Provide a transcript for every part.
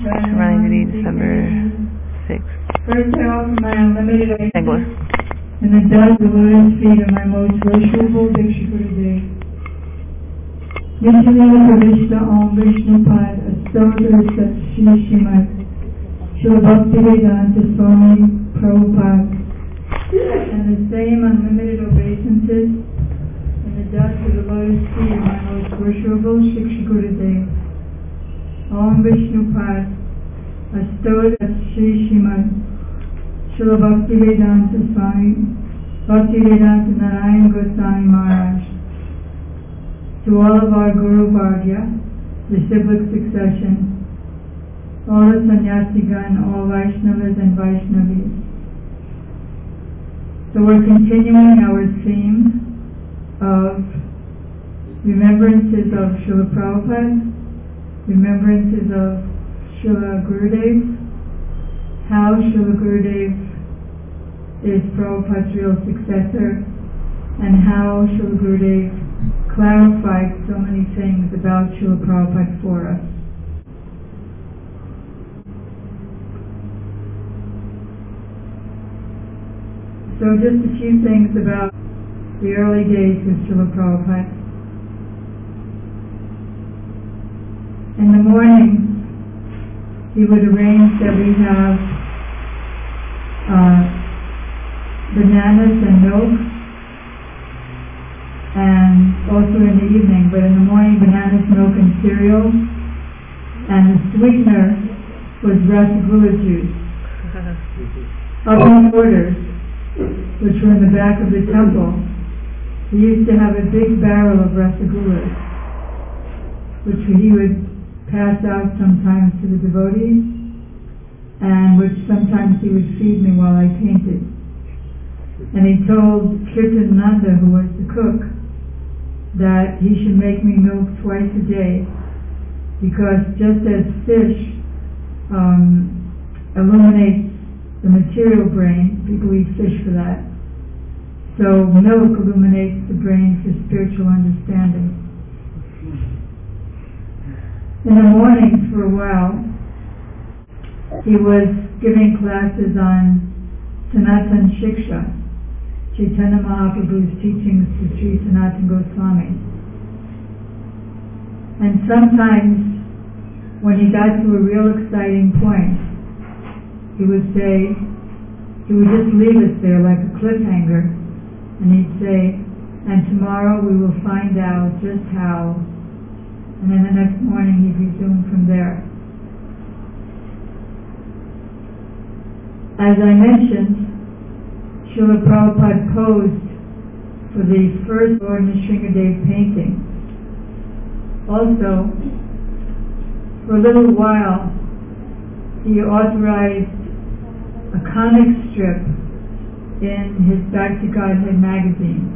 Sharani December 6th. First I offer my unlimited Bangalore. and the dust the lotus feet of my most worshipful Diksha Guru Dev. Nityalila Pravishta Om Vishnu Pad Astotra Sat Shri Srimad Srila Bhaktivedanta Swami Prabhupada, and the same unlimited obeisances in the dust of the lotus feet of my most worshipful Diksha Guru Dev. Om Vishnu Pad Astotra Sat Shri Srimad Srila Bhaktivedanta Swami Bhaktivedanta Narayan Goswami Maharaj. To all of our Guru Bhagya, disciplic succession, all the Sannyasigan, all Vaishnavas and Vaishnavis. So we're continuing our theme of remembrances of Srila Prabhupada, remembrances of Srila Gurudev, how Srila Gurudev is Prabhupada's real successor, and how Srila Gurudev clarified so many things about Srila Prabhupada for us. So just a few things about the early days with Srila Prabhupada. In the mornings, he would arrange that we have bananas and milk, and also in the evening, but in the morning, bananas, milk, and cereal, and the sweetener was rasagula juice. Up in quarters, which were in the back of the temple, he used to have a big barrel of rasagulas, which he would pass out sometimes to the devotees, and which sometimes he would feed me while I painted. And he told Kirtan Nanda, who was the cook, that he should make me milk twice a day, because just as fish illuminates the material brain, people eat fish for that, so milk illuminates the brain for spiritual understanding. In the mornings for a while, he was giving classes on Sanatan Shiksha, Chaitanya Mahaprabhu's teachings to Sri Sanatana Goswami. And sometimes, when he got to a real exciting point, he would just leave us there like a cliffhanger, and he'd say, and tomorrow we will find out just how, and then the next morning he'd resume from there. As I mentioned, Srila Prabhupada posed for the first Lord Nrsingadev painting. Also, for a little while, he authorized a comic strip in his Back to Godhead magazine.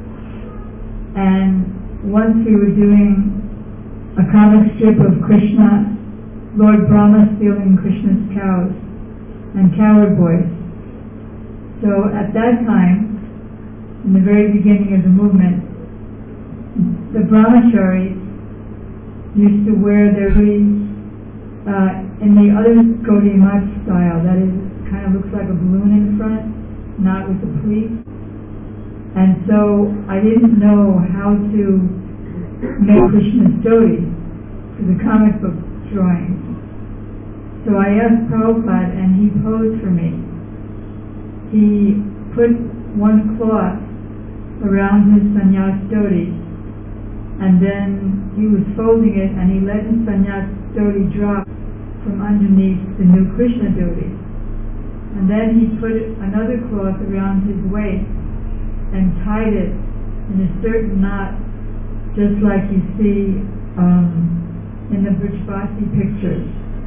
And once we were doing a comic strip of Krishna, Lord Brahma stealing Krishna's cows, and cowherd boys. So at that time, in the very beginning of the movement, the brahmacharis used to wear their hoodies in the other Gaudiya Math style, that is, kind of looks like a balloon in front, not with the pleat. And so I didn't know how to make Krishna Stoti for the comic book drawings. So I asked Prabhupada, and he posed for me. He put one cloth around his sannyas dhoti, and then he was folding it, and he let his sannyas dhoti drop from underneath the new Krishna dhoti. And then he put another cloth around his waist and tied it in a certain knot, just like you see in the Brajbasi pictures.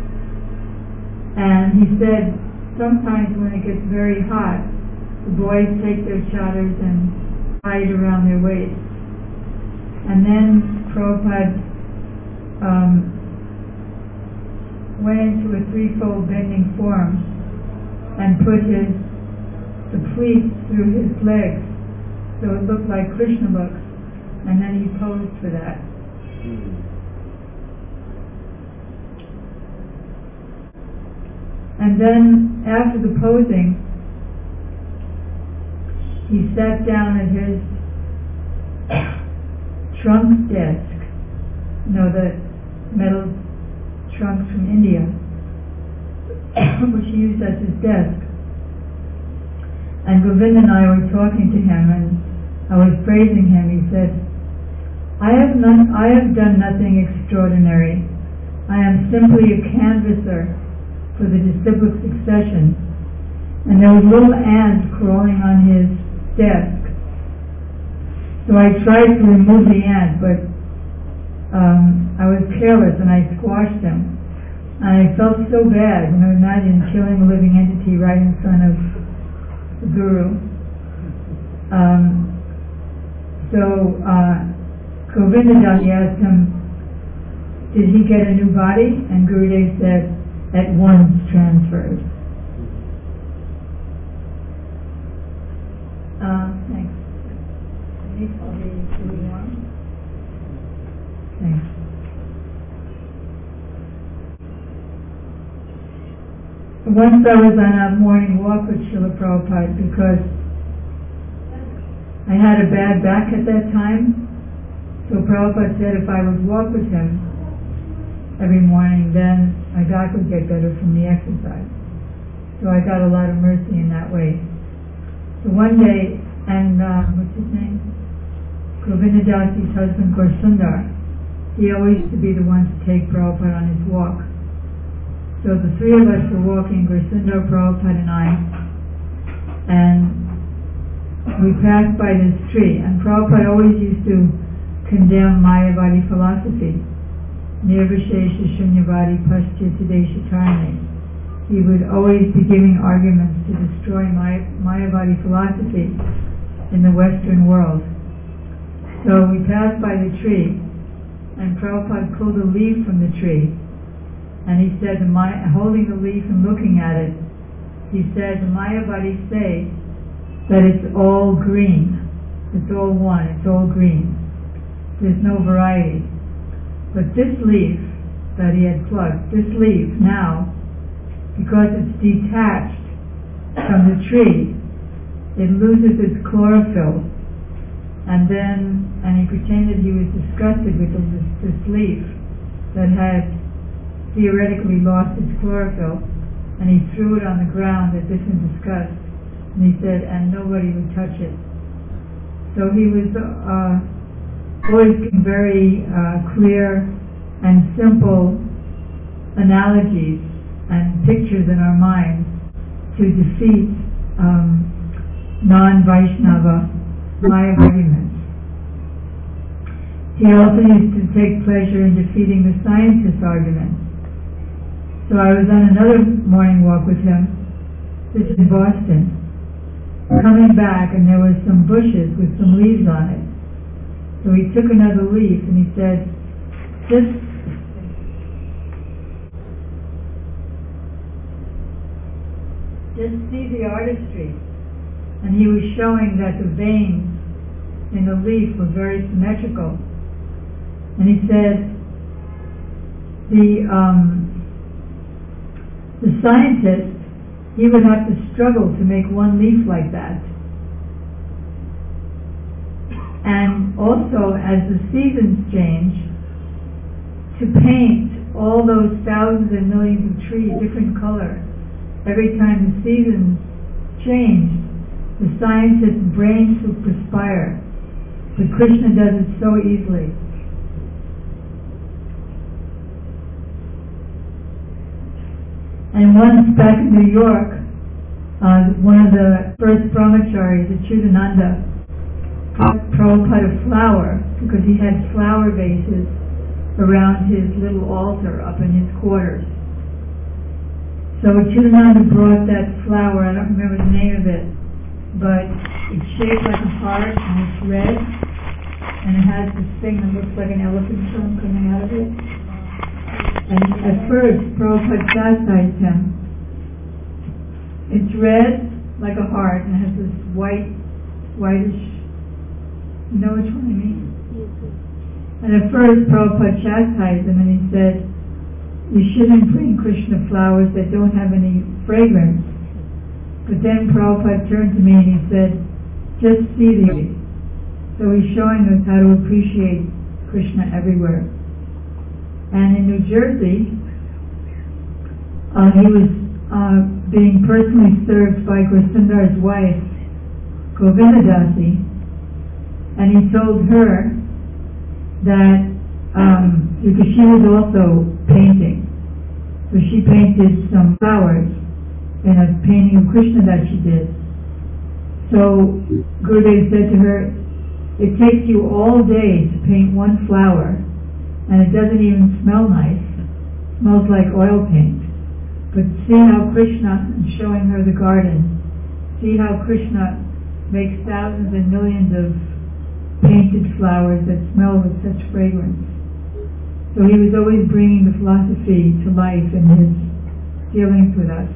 And he said, sometimes when it gets very hot, the boys take their chadars and tie it around their waist. And then Prabhupada went into a threefold bending form and put the pleats through his legs so it looked like Krishna looks, and then he posed for that. And then after the posing, he sat down at his trunk desk, the metal trunks from India, which he used as his desk. And Govinda and I were talking to him, and I was praising him. He said, I have done nothing extraordinary. I am simply a canvasser for the disciplic succession. And there was little ants crawling on his desk. So I tried to remove the ant, but I was careless and I squashed them. And I felt so bad. Imagine killing a living entity right in front of the Guru. So Govinda Das asked him, did he get a new body? And Gurudev said, at once transferred. Thanks. I'll be moving on. Thanks. Once I was on a morning walk with Srila Prabhupada because I had a bad back at that time. So Prabhupada said if I would walk with him every morning, then my back would get better from the exercise. So I got a lot of mercy in that way. So one day, and what's his name? Govinda Dasi's husband, Gaurasundar, he always used to be the one to take Prabhupada on his walk. So the three of us were walking, Gaurasundar, Prabhupada, and I, and we passed by this tree. And Prabhupada always used to condemn Mayavadi philosophy. Nirvishesha Shunyavadi Pastya Tadesha Tarne. He would always be giving arguments to destroy Mayavadi philosophy in the Western world. So we passed by the tree, and Prabhupada pulled a leaf from the tree, and he said, holding the leaf and looking at it, he said, the Mayavadis say that it's all green, it's all one, it's all green. There's no variety. But this leaf that he had plucked, this leaf now, because it's detached from the tree, it loses its chlorophyll. And he pretended he was disgusted with this leaf that had theoretically lost its chlorophyll, and he threw it on the ground as if in disgust. And he said, and nobody would touch it. So he was always giving very clear and simple analogies and pictures in our minds to defeat non-Vaishnava Maya arguments. He also used to take pleasure in defeating the scientists' arguments. So I was on another morning walk with him, this is in Boston, coming back, and there was some bushes with some leaves on it. So he took another leaf and he said, just see the artistry. And he was showing that the veins in the leaf were very symmetrical. And he said, the scientist, he would have to struggle to make one leaf like that. And also, as the seasons change, to paint all those thousands and millions of trees different color, every time the seasons change, the scientist's brains will perspire. But Krishna does it so easily. And once back in New York, one of the first brahmacharis, Achyutananda, brought Prabhupada a flower because he had flower vases around his little altar up in his quarters. So Achyutananda brought that flower, I don't remember the name of it, but it's shaped like a heart and it's red, and it has this thing that looks like an elephant trunk coming out of it. And at first, Prabhupada chastised him. It's red like a heart and it has this whitish, you know which one I mean? And at first, Prabhupada chastised him and he said, you shouldn't bring Krishna flowers that don't have any fragrance. But then Prabhupada turned to me and he said, just see the beauty. So he's showing us how to appreciate Krishna everywhere. And in New Jersey, he was being personally served by Gosundar's wife, Govindadasi, and he told her that, because she was also painting, so she painted some flowers in a painting of Krishna that she did. So Gurudev said to her, it takes you all day to paint one flower, and it doesn't even smell nice. It smells like oil paint. But see how Krishna, showing her the garden, see how Krishna makes thousands and millions of painted flowers that smell with such fragrance. So he was always bringing the philosophy to life in his dealings with us.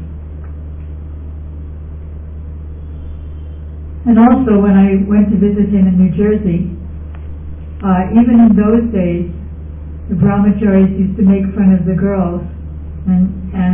And also when I went to visit him in New Jersey, even in those days, the brahmacharis used to make fun of the girls and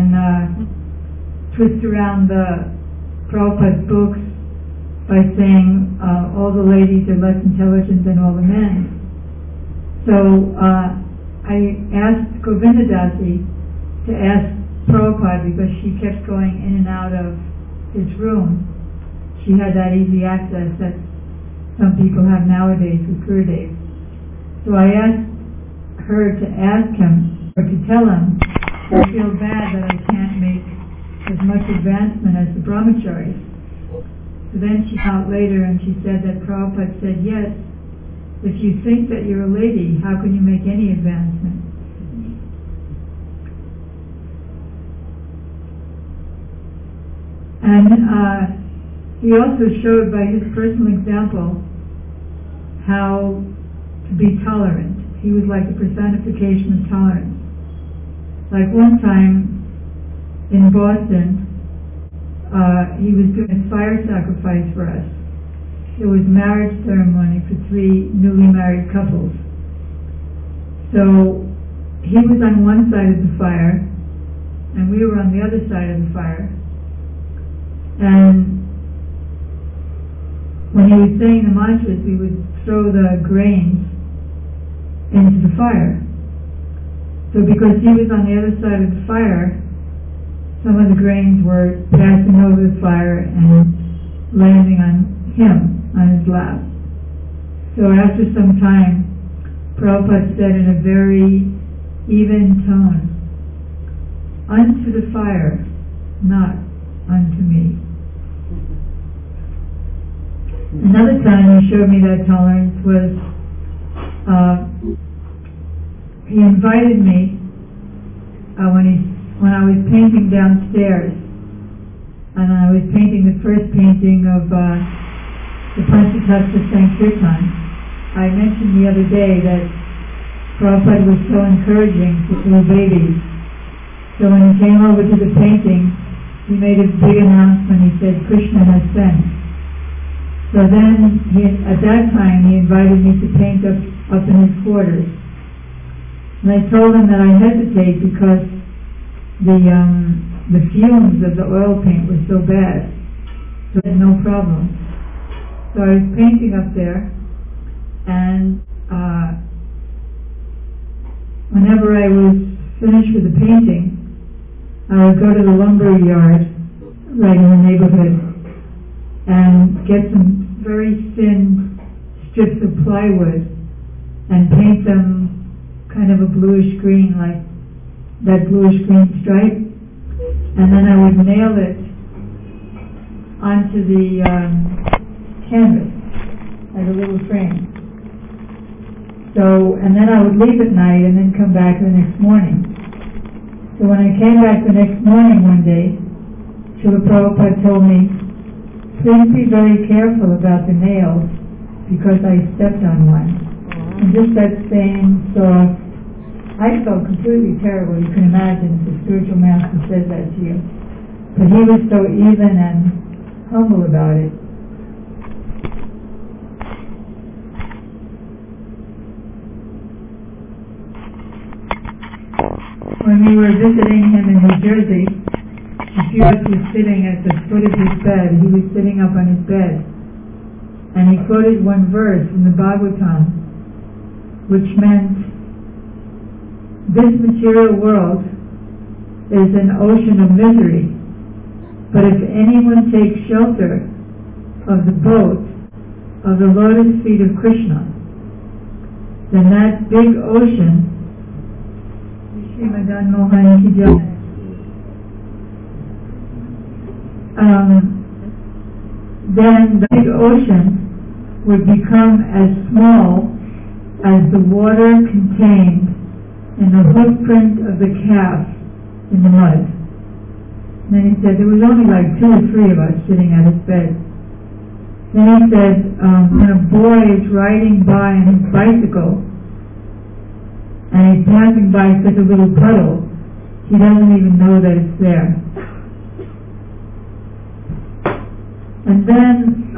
twist around the Prabhupada's books by saying all the ladies are less intelligent than all the men. So I asked Govindadasi to ask Prabhupada, because she kept going in and out of his room. She had that easy access that some people have nowadays with Gurudev. So I asked her to ask him, or to tell him, I feel bad that I can't make as much advancement as the brahmacharis. So then she came out later and she said that Prabhupada said, yes, if you think that you're a lady, how can you make any advancement? And he also showed by his personal example how to be tolerant. He was like the personification of tolerance. Like one time in Boston, he was doing a fire sacrifice for us. It was marriage ceremony for 3 newly married couples. So he was on one side of the fire and we were on the other side of the fire. And when he was saying the mantras, we would throw the grains into the fire. So because he was on the other side of the fire, some of the grains were passing over the fire and landing on him, on his lap. So after some time, Prabhupada said in a very even tone, unto the fire, not unto me. Another time he showed me that tolerance was, he invited me when I was painting downstairs, and I was painting the first painting of the Panchatattva Sankirtan. I mentioned the other day that Prabhupada was so encouraging to little babies. So when he came over to the painting, he made a big announcement. He said, Krishna has sent. So then, at that time, he invited me to paint up in his quarters. And I told him that I hesitate because the fumes of the oil paint were so bad. So I had no problem. So I was painting up there, and whenever I was finished with the painting, I would go to the lumber yard right in the neighborhood and get some very thin strips of plywood and paint them kind of a bluish green, like that bluish green stripe, and then I would nail it onto the canvas like a little frame. So, and then I would leave at night and then come back the next morning. So when I came back the next morning one day, Srila Prabhupada told me, please be very careful about the nails because I stepped on one. And just that same soft, I felt completely terrible. You can imagine if the spiritual master says that to you. But he was so even and humble about it. when we were visiting him in New Jersey, a few of us were sitting at the foot of his bed. He was sitting up on his bed. And he quoted one verse from the Bhagavatam, which meant, this material world is an ocean of misery, but if anyone takes shelter of the boat of the lotus feet of Krishna, then that big ocean, Srimadan Mohan Ki Jai, then the big ocean would become as small as the water contained in the footprint of the calf in the mud. And then he said there was only like 2 or 3 of us sitting at his bed. Then he said when a boy is riding by on his bicycle and he's passing by such a little puddle, he doesn't even know that it's there. And then,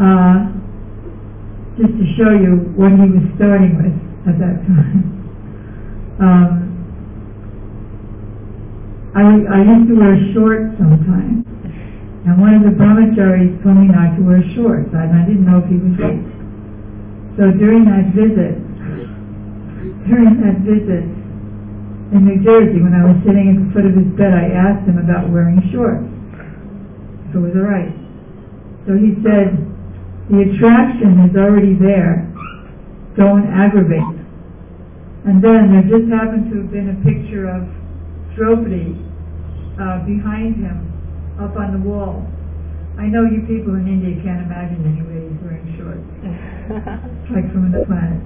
just to show you what he was starting with at that time, I used to wear shorts sometimes, and one of the brahmacharis told me not to wear shorts, and I didn't know if he was right. So during that visit in New Jersey, when I was sitting at the foot of his bed, I asked him about wearing shorts, if it was all right. So he said, the attraction is already there, don't aggravate. And then there just happened to have been a picture of Draupadi behind him up on the wall. I know you people in India can't imagine anybody who's wearing shorts. It's like from another planet.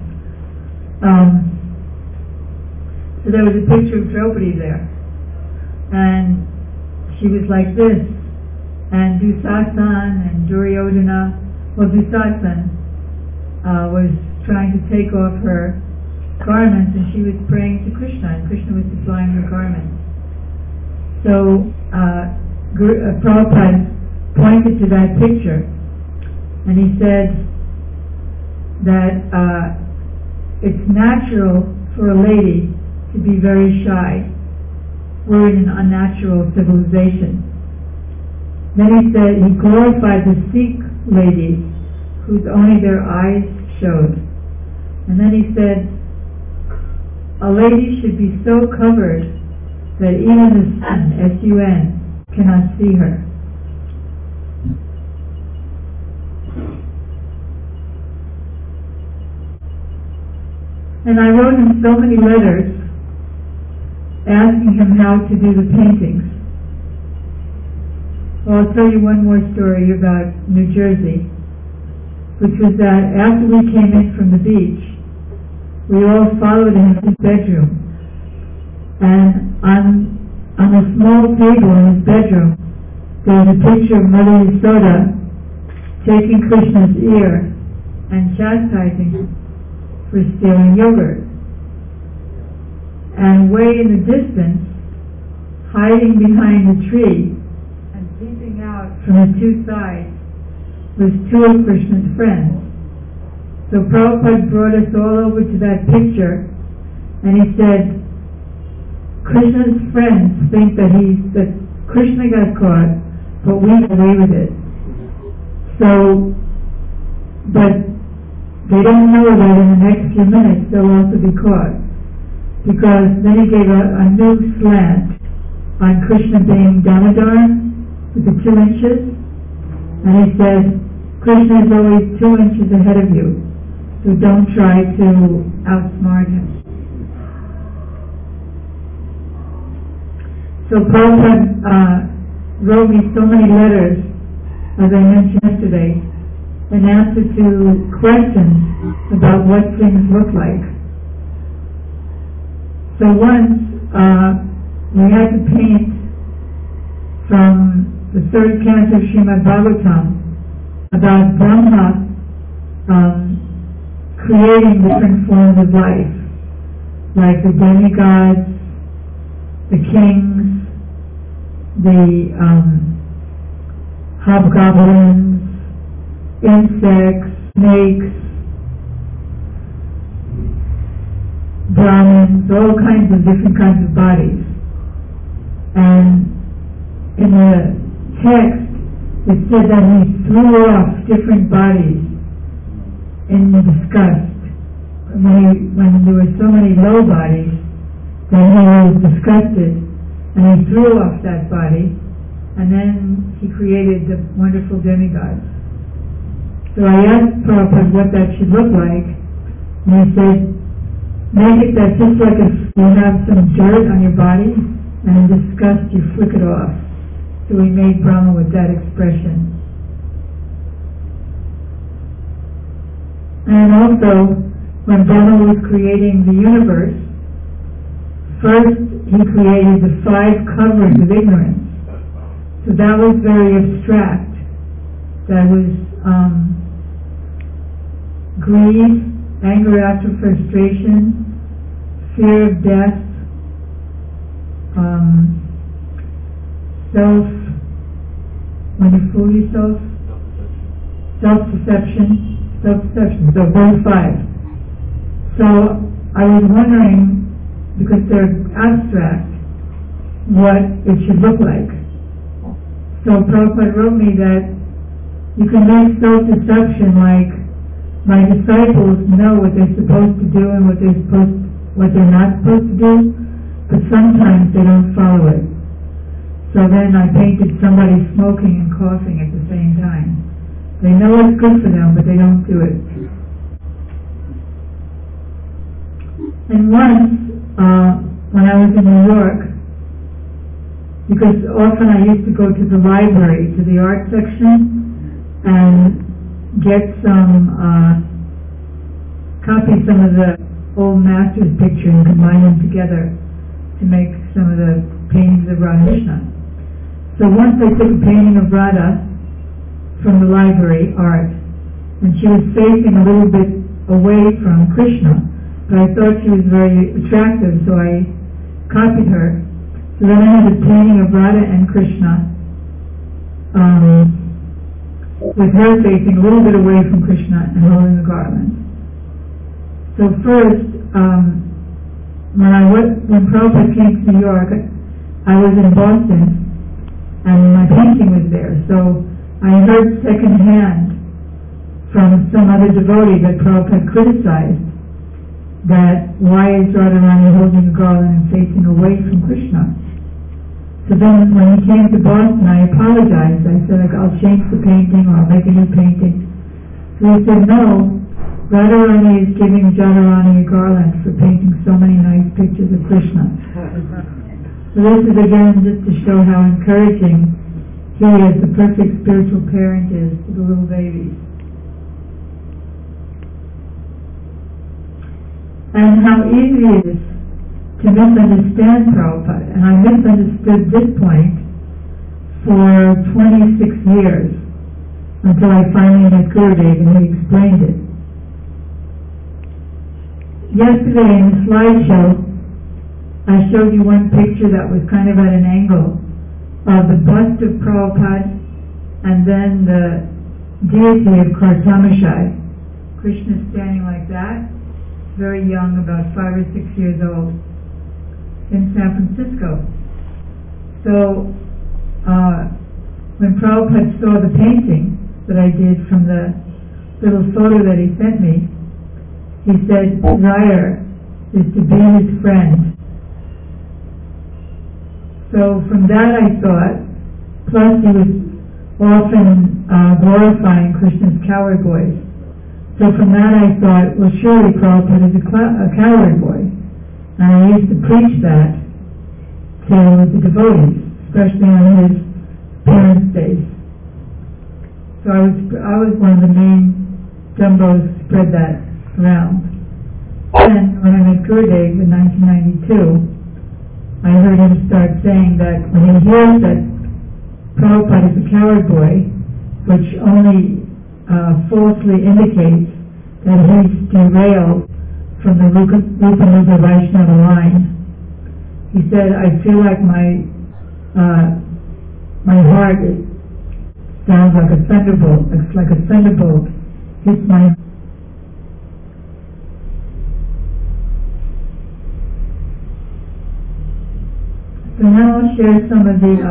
So there was a picture of Draupadi there. And she was like this. And Dusasan and Duryodhana, well, Dusasan was trying to take off her garments, and she was praying to Krishna, and Krishna was supplying her garments. So Prabhupada pointed to that picture, and he said that it's natural for a lady to be very shy. We're in an unnatural civilization. Then he said he glorified the Sikh ladies whose only their eyes showed. And then he said a lady should be so covered that even the sun, S-U-N, cannot see her. And I wrote him so many letters asking him how to do the paintings. Well, I'll tell you one more story about New Jersey, which was that after we came in from the beach, we all followed him to his bedroom. And on a small table in his bedroom, there was a picture of Mother Yasoda taking Krishna's ear and chastising him for stealing yogurt. And way in the distance, hiding behind a tree, peeping out from the 2 sides, was 2 of Krishna's friends. So Prabhupada brought us all over to that picture, and he said, Krishna's friends think that Krishna got caught, but we got away with it. So, but they don't know that in the next few minutes they'll also be caught. Because then he gave a new slant on Krishna being Damodar, with the 2 inches, and he said, Krishna is always 2 inches ahead of you, so don't try to outsmart him. So Prabhupada wrote me so many letters, as I mentioned yesterday, in answer to questions about what things look like. So once we had to paint from the 3rd canto of Srimad Bhagavatam about Brahma creating different forms of life, like the demigods, the kings, the hobgoblins, insects, snakes, Brahmins, all kinds of different kinds of bodies. And in the text, it said that he threw off different bodies in disgust. When there were so many low bodies, then he was disgusted, and he threw off that body, and then he created the wonderful demigods. So I asked Prabhupada what that should look like, and he said, make it that just like if you have some dirt on your body, and in disgust you flick it off. So he made Brahma with that expression. And also, when Brahma was creating the universe, first he created the 5 covers of ignorance. So that was very abstract. That was greed, anger after frustration, fear of death, when you fool yourself, self-deception, so those 5. So I was wondering, because they're abstract, what it should look like. So Prabhupada wrote me that you can make self-deception like, my disciples know what they're supposed to do and what they're not supposed to do, but sometimes they don't follow it. So then I painted somebody smoking and coughing at the same time. They know it's good for them, but they don't do it. And once, when I was in New York, because often I used to go to the library, to the art section, and get copy some of the old masters' pictures and combine them together to make some of the paintings of Radha. So once I took a painting of Radha from the library art, and she was facing a little bit away from Krishna, but I thought she was very attractive, so I copied her. So then I had a painting of Radha and Krishna, with her facing a little bit away from Krishna and holding the garland. So first, when Prabhupada came to New York, I was in Boston, and my painting was there. So I heard secondhand from some other devotee that Prabhupada criticized that why is Radharani holding a garland and facing away from Krishna? So then when he came to Boston, I apologized. I said, I'll change the painting or I'll make a new painting. So he said, no, Radharani is giving Jadharani a garland for painting so many nice pictures of Krishna. So this is again just to show how encouraging he as the perfect spiritual parent is to the little babies. And how easy it is to misunderstand Prabhupada. And I misunderstood this point for 26 years until I finally met Gurudev and he explained it. Yesterday in the slideshow, I showed you one picture that was kind of at an angle of the bust of Prabhupada and then the deity of Kartamashai. Krishna standing like that, very young, about 5 or 6 years old, in San Francisco. So when Prabhupada saw the painting that I did from the little photo that he sent me, he said, desire is to be his friend. So from that I thought, plus he was often glorifying Krishna's coward voice. So from that I thought, well surely Prabhupada is a coward boy. And I used to preach that to the devotees, especially on his parents' days. So I was one of the main jumbos to spread that around. And when I met Gurudev in 1992, I heard him start saying that when he hears that Prabhupada is a coward boy, which only falsely indicates that he's derailed from the Rupa Vaishnava line, he said, I feel like my heart sounds like a thunderbolt. It's like a thunderbolt hits my. So now now I'll share some of the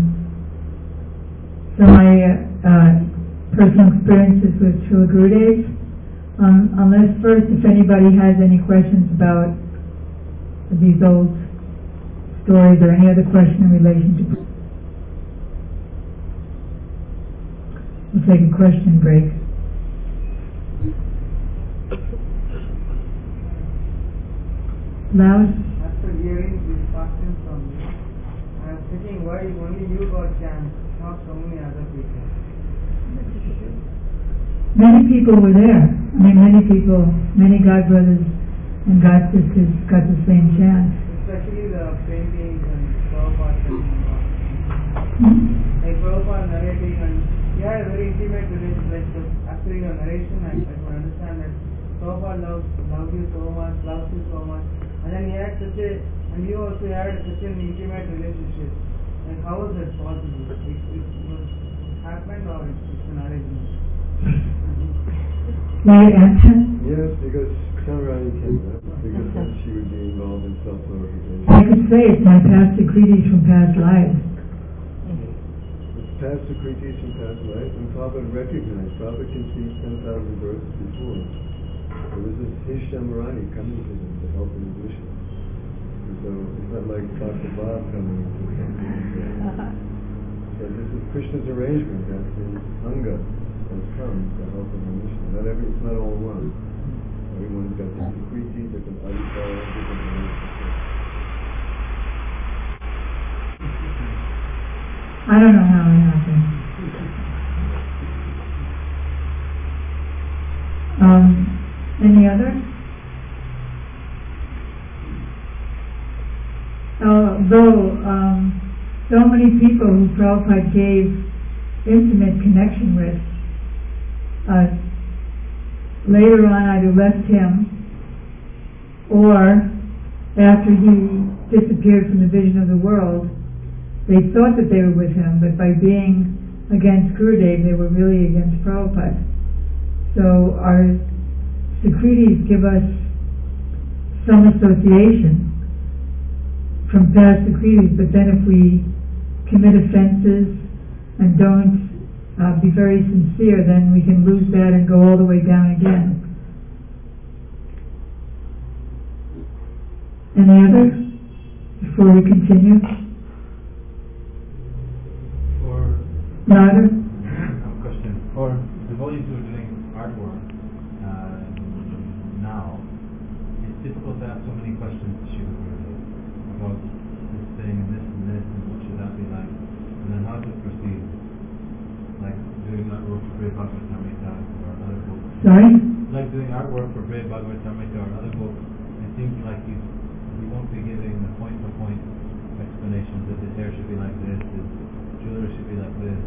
personal experiences with Srila Gurudev. Unless first, if anybody has any questions about these old stories or any other question in relation to... We'll take a question break. Loud? After hearing this question from you, I am thinking why only you got chance, not so many other people. Many people were there. I mean, many God brothers and God sisters got the same chance. Especially the paintings and Prabhupada painting. Like Prabhupada narrating, and he had a very intimate relationship. Like after your narration, I could understand that Prabhupada loves you so much, and then he had and you also had such an intimate relationship. Like how was that possible? It was happened or it's an arrangement? May I answer? Yes, because Chamarani came up, because she would be involved in self-glorification. I could say it's my past decrees from past lives. It's past decrees from past lives, and Prabhupada recognized, Prabhupada conceived 10,000 births before. So this is his Chamarani coming to him to help in his mission. And so it's not like Dr. Bob coming to him. So this is Krishna's arrangement, that his Anga has come to help in our mission. It's not all one. Everyone's got different Kriti, different adhikara, different relationships. I don't know how it happened. Any others? Although so many people who Prabhupada gave intimate connection with, later on either left him or after he disappeared from the vision of the world, they thought that they were with him, but by being against Gurudev, they were really against Prabhupada. So our Sukritis give us some association from past Sukritis, but then if we commit offenses and don't be very sincere, then we can lose that and go all the way down again. Any others before we continue? Louder? Question. For devotees who are doing artwork now, it's difficult to ask so many questions to Srila Gurudev about this thing and what should that be like, and then how to proceed. Like doing artwork for Brave Bhagavatamrita or other books. Sorry? Like doing artwork for Brave Bhagavatamrita or other books, it seems like you won't be giving the point-for-point explanations that this hair should be like this, this jewelry should be like this.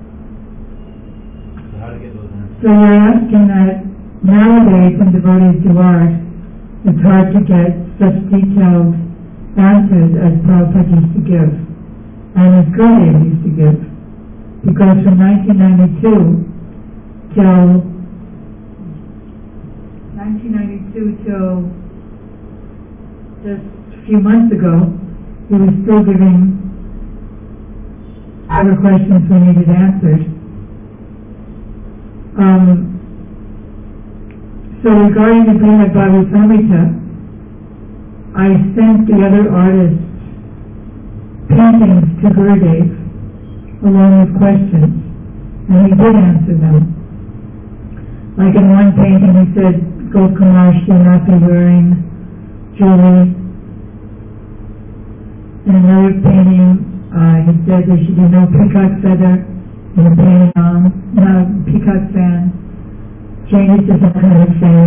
So how to get those answers? So you're asking that nowadays when devotees do art, it's hard to get such detailed answers as Prabhupada used to give and as Gurudev used to give. Because from 1992 till just a few months ago, he was still giving other questions we needed answered. So regarding the Brihad Bhagavatamrita, I sent the other artists paintings to Gurudev along with questions, and he did answer them. Like in one painting he said, Gokumar should not be wearing jewelry. In another painting, he said there should be no peacock feather in the painting on, no peacock fan. Changes to some kind of fan.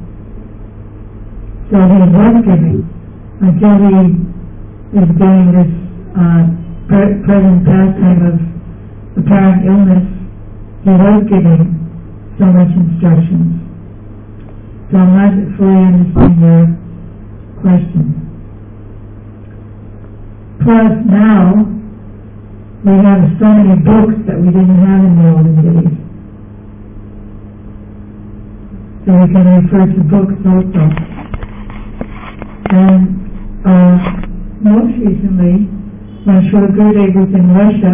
So he was giving until he is doing this present pastime of apparent illness. He was giving so much instructions. So I'm not fully understanding your question. Plus now, we have so many books that we didn't have in the olden days. So we can refer to books also. And most recently, when Srila Gurudev was in Russia,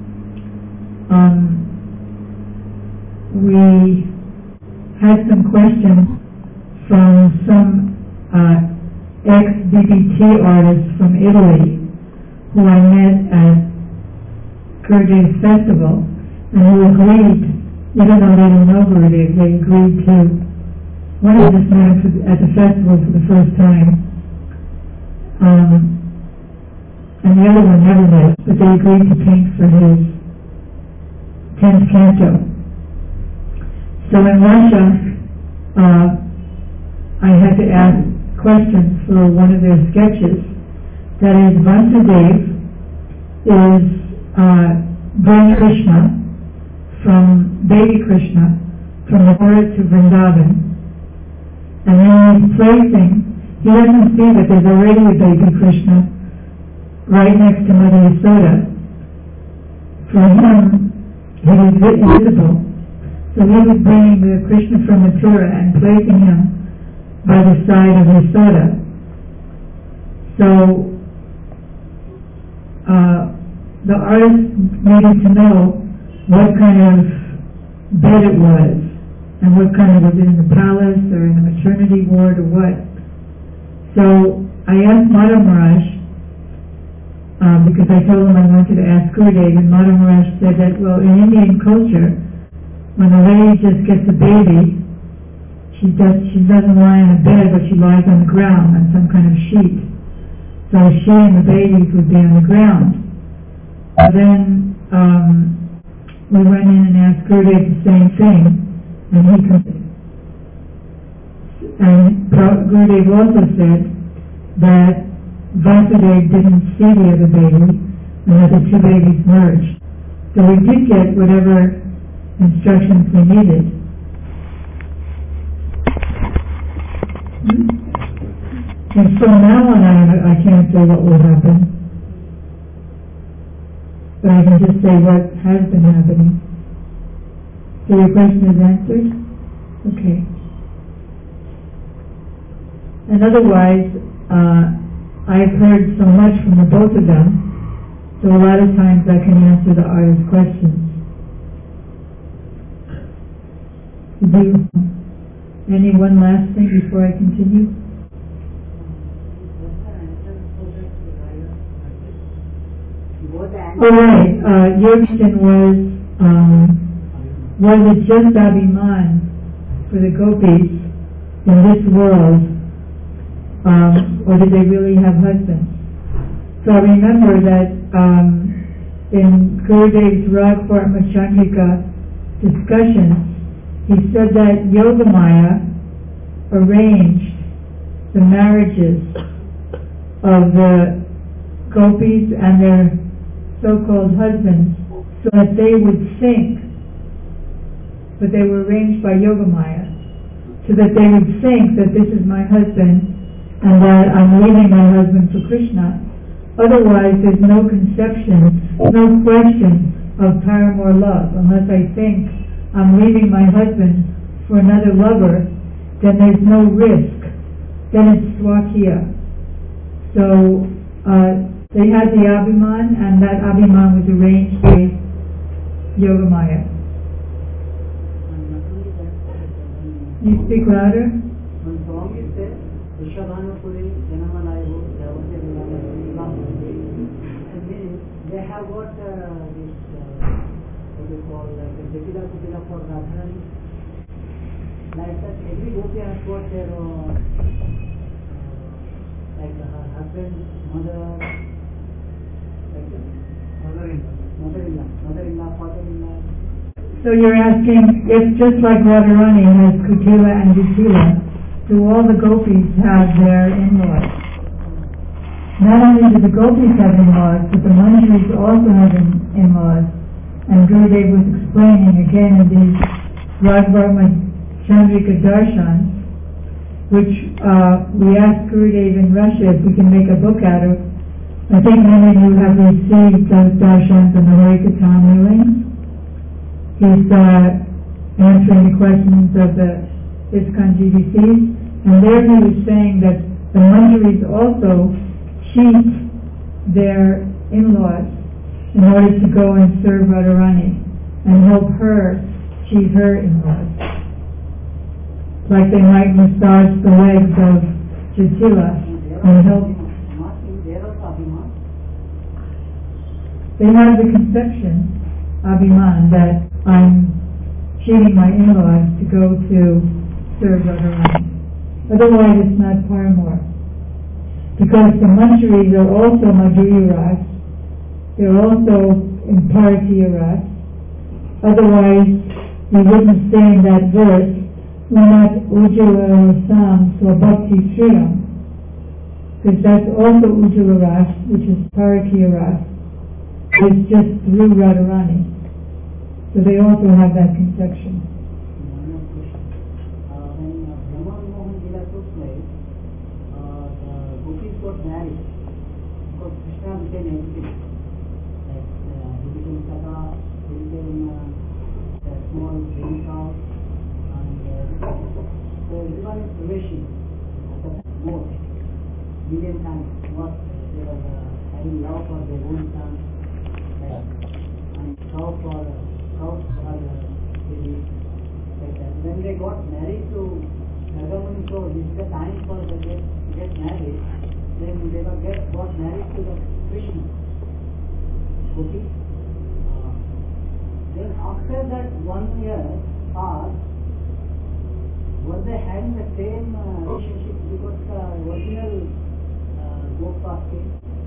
we had some questions from some ex-DBT artists from Italy who I met at Gurudev's festival, and who agreed, even though they didn't know Gurudev, they agreed to, one of them met at the festival for the first time, and the other one never met, but they agreed to paint for his 10th canto. So in Russia, I had to ask questions for one of their sketches. That is, Vasudev is bringing Krishna from baby Krishna from Mathura to Vrindavan, and then he's placing. He doesn't see that there's already a baby Krishna right next to Mother Yasoda. For him, he was invisible. So he was bringing the Krishna from Mathura and placing him by the side of Yasoda. So the artist needed to know what kind of bed it was, and what kind of, was it in the palace or in the maternity ward or what. So I asked Madhav Maharaj, because I told him I wanted to ask Gurudev, and Madhav Maharaj said that, well, in Indian culture, when a lady just gets a baby, she doesn't lie on a bed, but she lies on the ground on some kind of sheet. So she and the babies would be on the ground. And then we went in and asked Gurudev the same thing, and he could. And Gurudev also said that Vasudev didn't see the other baby, and that the two babies merged. So we did get whatever instructions we needed. And so now on I can't say what will happen, but I can just say what has been happening. So your question is answered? Okay. And otherwise, I've heard so much from the both of them, so a lot of times I can answer the artist's questions. Any one last thing before I continue? All right. Your question was it just Abhiman for the gopis in this world, or did they really have husbands? So I remember that in Gurudev's Ragvarma Chandrika discussions, he said that Yogamaya arranged the marriages of the gopis and their so-called husbands so that they would think, but they were arranged by Yogamaya, so that they would think that this is my husband and that I'm leaving my husband for Krishna. Otherwise, there's no conception, no question of paramour love. Unless I think I'm leaving my husband for another lover, then there's no risk. Then it's swakya. So they had the Abhiman, and that Abhiman was arranged by Yogamaya. You speak louder? They have got this, what they call like a Jatila Kupila for Radharani. Like that, every gopi has got their like husband, mother, like that. Mother-in-law, father-in-law. So you're asking if just like Radharani has Kutila and Jatila, do all the gopis have their in-laws? Not only do the gopis have in-laws, but the Manjaris also have in-laws. And Gurudev was explaining again in these Ragvarma Chandrika Darshans, which we asked Gurudev in Russia if we can make a book out of. I think many of you have received those darshans in the Harikatha meetings. He's answering the questions of the ISKCON GBCs, and there he was saying that the Manjaris also cheat their in-laws in order to go and serve Radharani and help her achieve her in-laws. Like they might massage the legs of Jatila and help. They have the conception, Abhiman, that I'm cheating my in-laws to go to serve Radharani. Otherwise it's not paramour. Because the Manjaris are also Madhurya Ras, they're also in Paratiya Ras. Otherwise, we wouldn't say in that verse, Unat Ujjala Rasam Swabhakti Sriyam. Because that's also Ujjala Ras, which is Paratiya Ras. It's just through Radharani. So they also have that conception. Married because Krishna became everything. Like he became Saka, he became a small baby cow, and so everyone is wishing more, million times what they were having love for their own son, and cow for baby, like that. When they got married to Nagamuni, so this is the time for them to get married. Then they got married to the Krishna. Okay. Then after that 1 year passed, were they having the same relationship because the original Gopal came?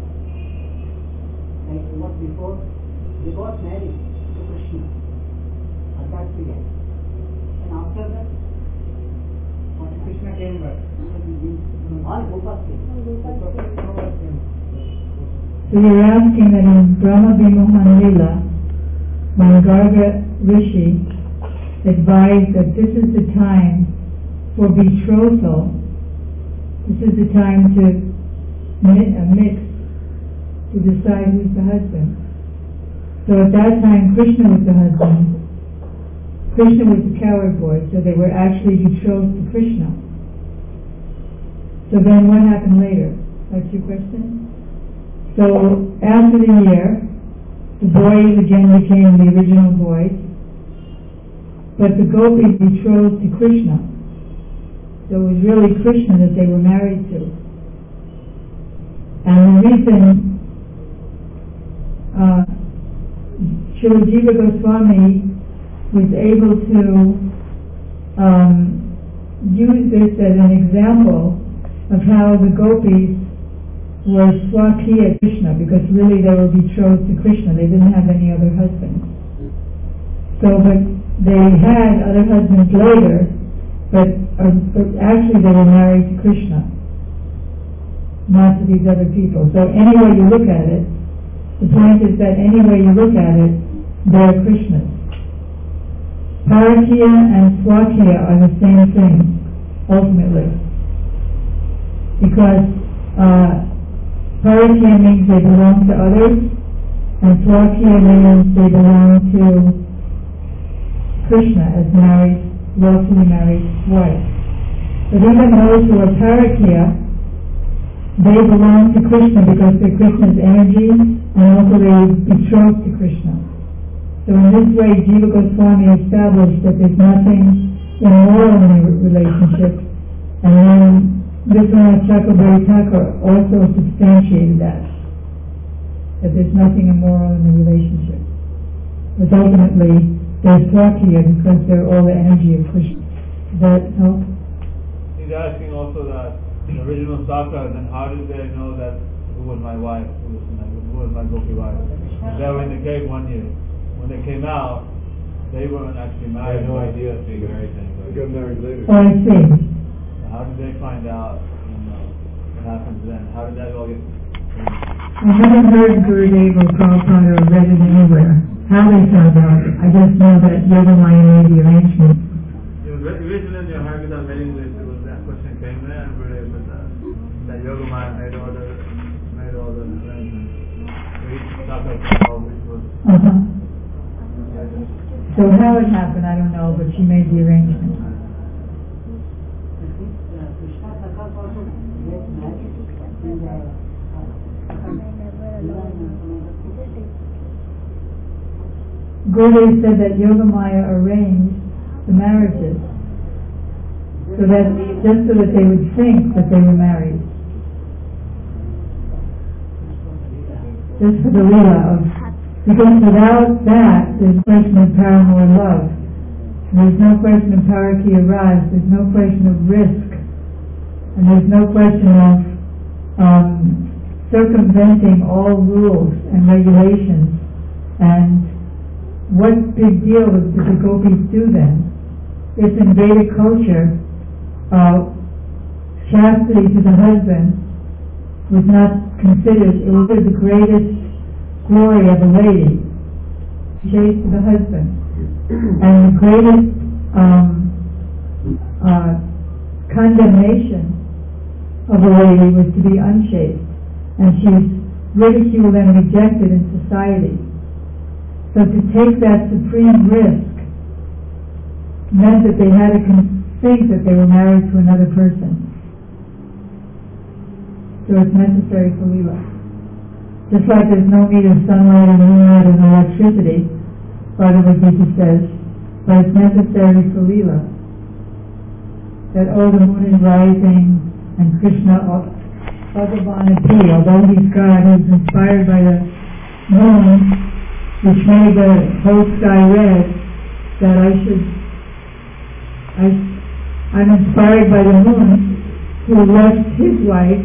Like what before? They got married to Krishna at that period. And after that, Krishna came back. all Gopal came. So you're asking that in Brahma Vimohan Lila, when Garga Rishi advised that this is the time for betrothal, this is the time to mix, to decide who's the husband. So at that time Krishna was the husband. Krishna was the coward boy, so they were actually betrothed to Krishna. So then what happened later? That's your question? So after the year, the boys again became the original boys, but the gopis betrothed to Krishna. So it was really Krishna that they were married to. And the reason Srila Jiva Goswami was able to use this as an example of how the gopis were Swakiya Krishna, because really they were betrothed to Krishna. They didn't have any other husbands. So, but they had other husbands later, but actually they were married to Krishna, not to these other people. So any way you look at it, the point is that any way you look at it, they're Krishnas. Paratiya and Swakiya are the same thing, ultimately. Because Paratiya means they belong to others, and Swakiya means they belong to Krishna as married, lawfully married wife. But even those who are Paratiya, they belong to Krishna because they're Krishna's energy, and also they're betrothed to Krishna. So in this way, Jiva Goswami established that there's nothing immoral in the relationship, and then Vishwanath Chakrabarti Thakur also substantiated that there's nothing immoral in the relationship. But ultimately, they're Swakiya because they're all the energy of Krishna. Does that help? He's asking also that the original Saka, then how did they know that who was my wife, who was my Gopi wife? They were in the cave 1 year. When they came out, they weren't actually married. They had no idea if they got married. They got married later. Oh, I see. How did they find out? What happens then? How did that all get? I haven't heard Gurudev or Prabhupada or read it anywhere. How they found out? I just know that Yogamaya made the arrangement. It was originally in your Harikatha mailing list. It was that question came there, and Gurudev was that Yogamaya made all the arrangements. So he talked about which was. So how it happened, I don't know, but she made the arrangement. Krishna Saka also gets married in the Gurudev said that Yogamaya arranged the marriages so that they would think that they were married. Just for the Leela of, because without that there's no question of paramour love. There's no question of parakya raj, there's no question of risk, and there's no question of circumventing all rules and regulations. And what big deal did the gopis do then? If in Vedic culture chastity to the husband was not considered, it was the greatest glory of a lady, chaste to the husband. And the greatest condemnation of a lady was to be unchaste, and she's ridiculed and rejected in society. So to take that supreme risk meant that they had to think that they were married to another person. So it's necessary for Leela. Just like there's no need of sunlight and moonlight and electricity, Bhagavad Gita says, but it's necessary for Leela. That the moon is rising and Krishna, Bhagavan Ati, although he's God, he's inspired by the moon, which made the whole sky red, that I'm inspired by the moon, who left his wife,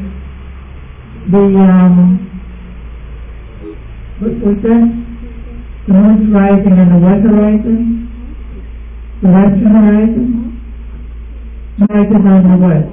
what's that? The moon's rising and the west horizon? The western horizon? Mars is on the west.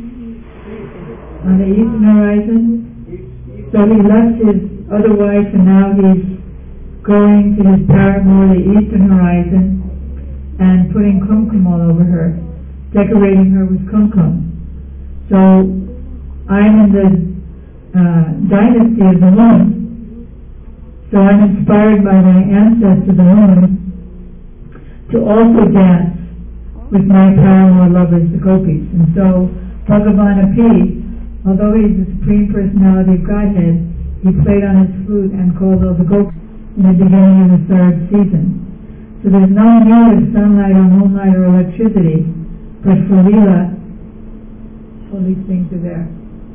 On the eastern horizon? So he left his other wife and now he's going to his paramour, the eastern horizon, and putting kumkum all over her, decorating her with kumkum. So I'm in the dynasty of the moon. So I'm inspired by my ancestor, the moon, to also dance with my paramour lovers, the gopis. And so Bhagavan Api, although he's the Supreme Personality of Godhead, he played on his flute and called all the gopis in the beginning of the third season. So there's no need of sunlight or moonlight or electricity, but for Leela, all these things are there.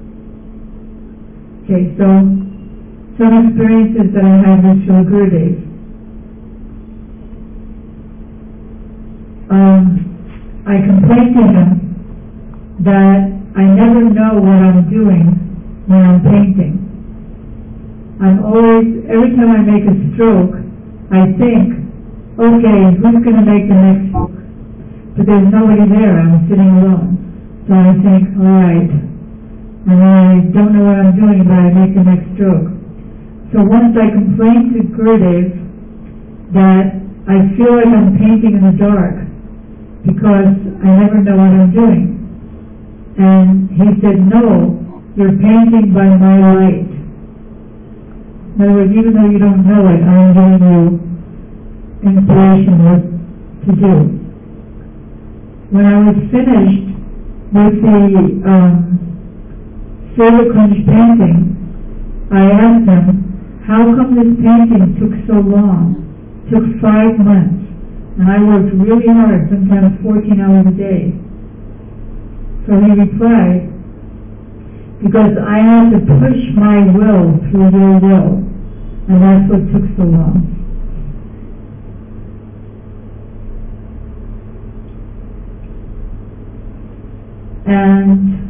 Okay, so some experiences that I had with Srila Gurudev. I complained to him that I never know what I'm doing when I'm painting. Every time I make a stroke, I think, okay, who's going to make the next stroke? But there's nobody there, I'm sitting alone. So I think, alright, and I don't know what I'm doing, but I make the next stroke. So once I complained to Gurudev that I feel like I'm painting in the dark because I never know what I'm doing. And he said, no, you're painting by my light. In other words, even though you don't know it, I'm giving you inspiration what to do. When I was finished with the Silverkunj painting, I asked him, how come this painting took so long? It took 5 months. And I worked really hard, sometimes 14 hours a day. So he replied, because I had to push my will through your will, and that's what took so long. And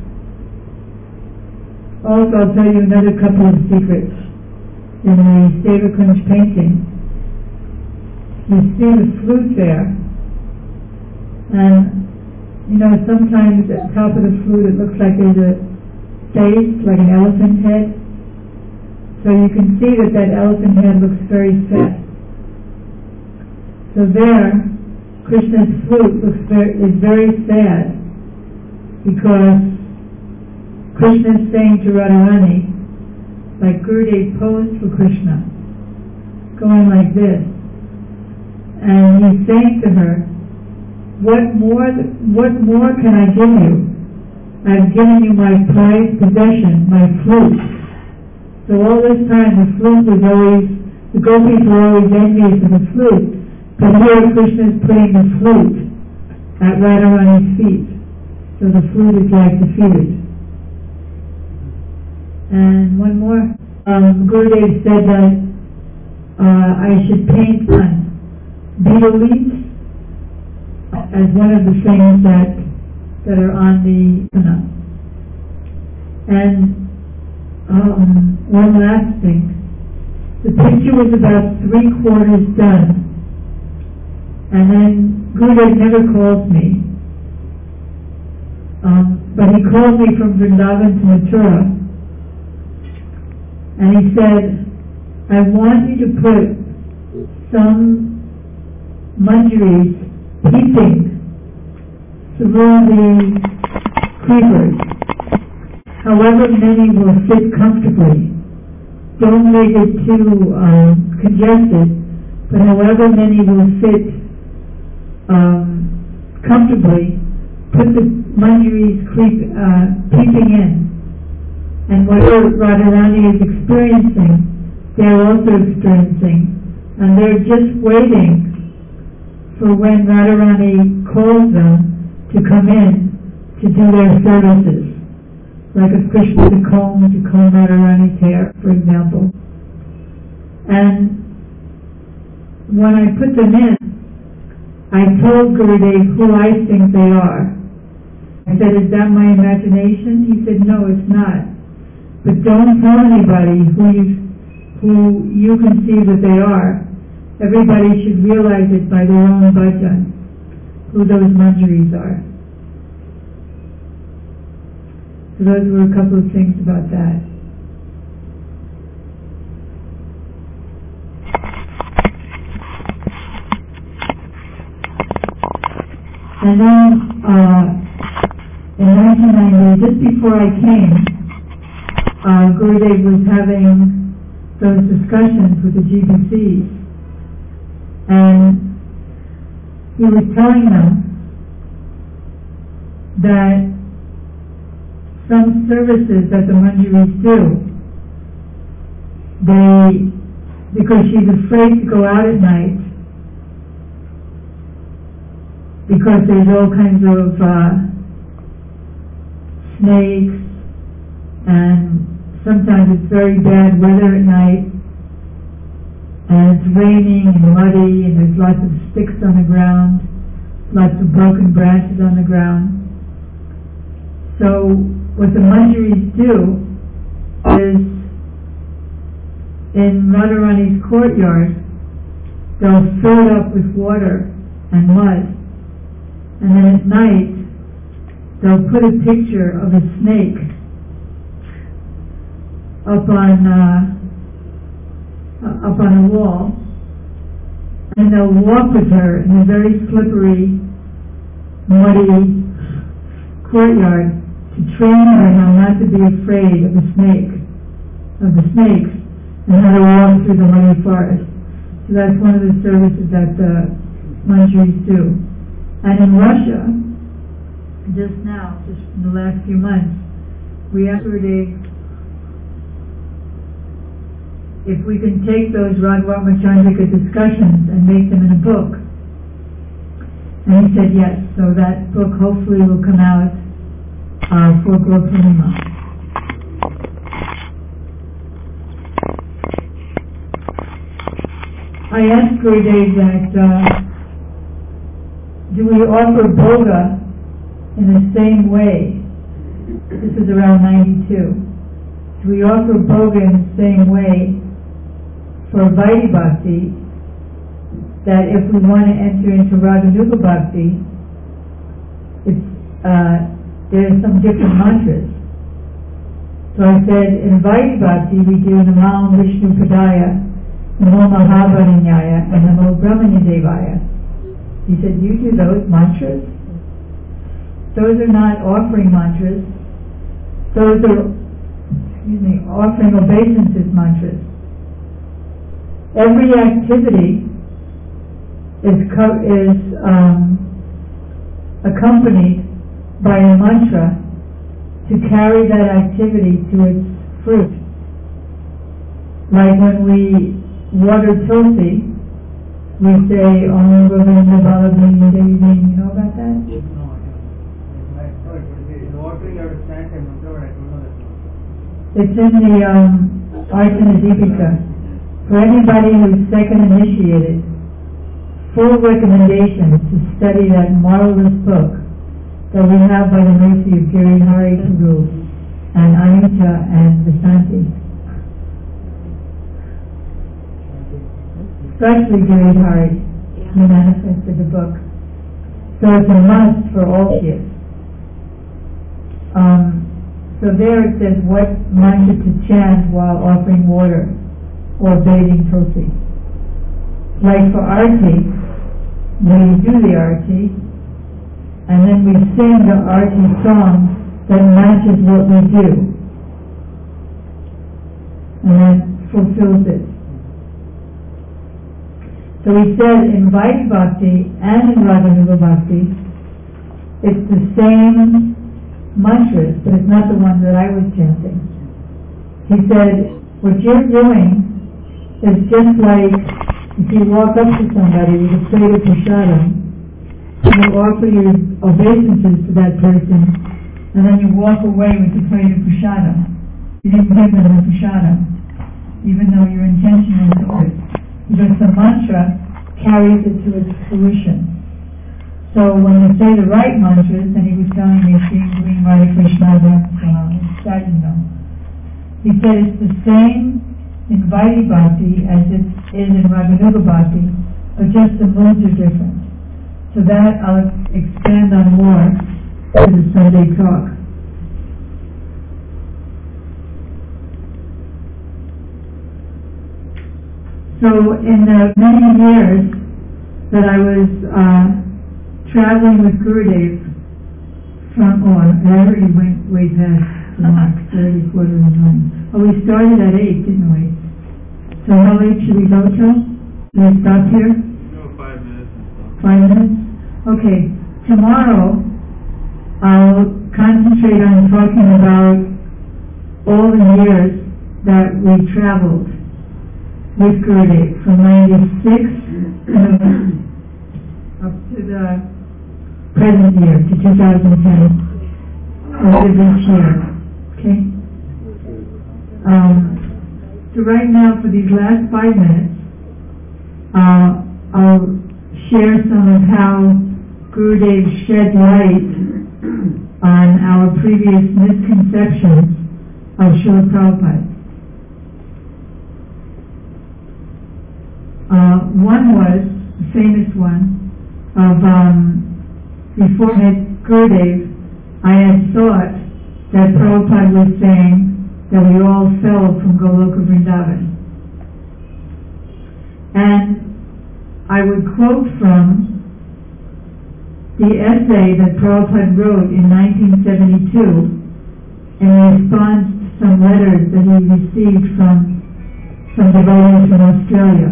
also I'll tell you another couple of secrets. In the Silverkunj painting, you see the flute there, and sometimes at the top of the flute it looks like there's a face, like an elephant head. So you can see that elephant head looks very sad. So there, Krishna's flute is very sad, because Krishna is saying to Radharani, like Gurudev posed for Krishna, going like this, and he's saying to her, what more can I give you? I've given you my prized possession, my flute. So all this time the flute was always The gopis were always envious of the flute, but here Krishna is putting the flute at Radharani's feet. So the flute is like defeated. And one more. Gurudev said that I should paint on beetle leaves as one of the things that are on the Kana. And one last thing. The picture was about 3/4 done. And then Gurudev never calls me. But he called me from Vrindavan to Mathura. And he said, I want you to put some manjaris peeping through the creepers. However many will fit comfortably. Don't make it too congested, but however many will fit comfortably, put the manjaris peeping in. And whatever Radharani is experiencing, they're also experiencing. And they're just waiting for when Radharani calls them to come in to do their services. Like if Krishna to comb Radharani's hair, for example. And when I put them in, I told Gurudev who I think they are. I said, is that my imagination? He said, no, it's not. But don't tell anybody who you conceive that they are. Everybody should realize it by their own bhajan, who those manjaris are. So those were a couple of things about that. And then in 1990, just before I came, Gurudev was having those discussions with the GBCs, and he was telling them that some services that the manjaris do, because she's afraid to go out at night, because there's all kinds of snakes, and sometimes it's very bad weather at night, and it's raining and muddy, and there's lots of sticks on the ground, lots of broken branches on the ground. So what the manjaris do is, in Radharani's courtyard, they'll fill it up with water and mud, and then at night they'll put a picture of a snake up on a wall, and they'll walk with her in a very slippery, muddy courtyard to train her how not to be afraid of the snakes, and how to walk through the muddy forest. So that's one of the services that the manjaris do. And in Russia, just in the last few months, we asked Gurudev if we can take those Radharani Chandrika discussions and make them in a book. And he said yes, so that book hopefully will come out for Guru Purnima. I asked Gurudev that do we offer Bhoga in the same way? This is around 92. Do we offer Bhoga in the same way for Vaidhi Bhakti, that if we want to enter into Raganuga Bhakti, there's some different mantras. So I said, in Vaidhi Bhakti we do Namo Vishnu Padaya, Namo Mahabharanyaya, and Namo Brahmanya Devaya. He said, you do those mantras? Those are not offering mantras. Those are, offering obeisances mantras. Every activity is accompanied by a mantra to carry that activity to its fruit. Like when we water tulsi, we say Om Govinda Balavinda Devi. You know about that? No, I don't. Like, oh, in water you have to stand and mantra, but I don't know that one. It's in the Archana Deepika. For anybody who's second initiated, full recommendation to study that marvelous book that we have by the mercy of Girihari Prabhu and Anita and Vasanti. Especially Girihari, he manifested the book. So it's a must for all kids. So there it says what mantra to chant while offering water or bathing tulsi. Like for Arti, we do the Arti, and then we sing the Arti song that matches what we do, and that fulfills it. So he said in Vaidhi Bhakti and in Raganuga Bhakti, it's the same mantras, but it's not the one that I was chanting. He said, what you're doing is just like if you walk up to somebody with a plate of prasadam, and you offer your obeisances to that person, and then you walk away with the plate of prasadam. You didn't give them the prasadam, even though your intention is good, because the mantra carries it to its fruition. So when you say the right mantras, and he was telling me doing Radha Krishna, that you know. He said it's the same in Vaidhi Bhakti as it is in Raganuga Bhakti, but just the moods are different. So that I'll expand on more in the Sunday talk. So in the many years that I was traveling with Gurudev from, I already went way past the mark, 30, quarter to 9. Oh, we started at 8, didn't we? So how late should we go till? Should we stop here? No, 5 minutes. 5 minutes? Okay. Tomorrow, I'll concentrate on talking about all the years that we traveled with Gurudev from 96 up to the present year, to 2010. Of each year. Okay? So right now, for these last 5 minutes, I'll share some of how Gurudev shed light on our previous misconceptions of Srila Prabhupada. One was, the famous one, of before I met Gurudev, I had thought that Prabhupada was saying that we all fell from Goloka Vrindavan. And I would quote from the essay that Prabhupada wrote in 1972 in response to some letters that he received from some devotees from Australia.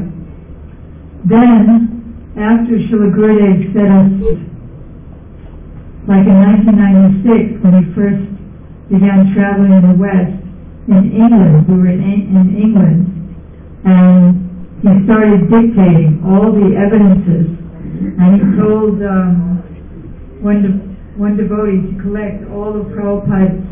Then, after Srila Gurudev set us, like in 1996, when he first began traveling in the West, in England, we were in England, and he started dictating all the evidences, and he told one devotee to collect all of Prabhupada's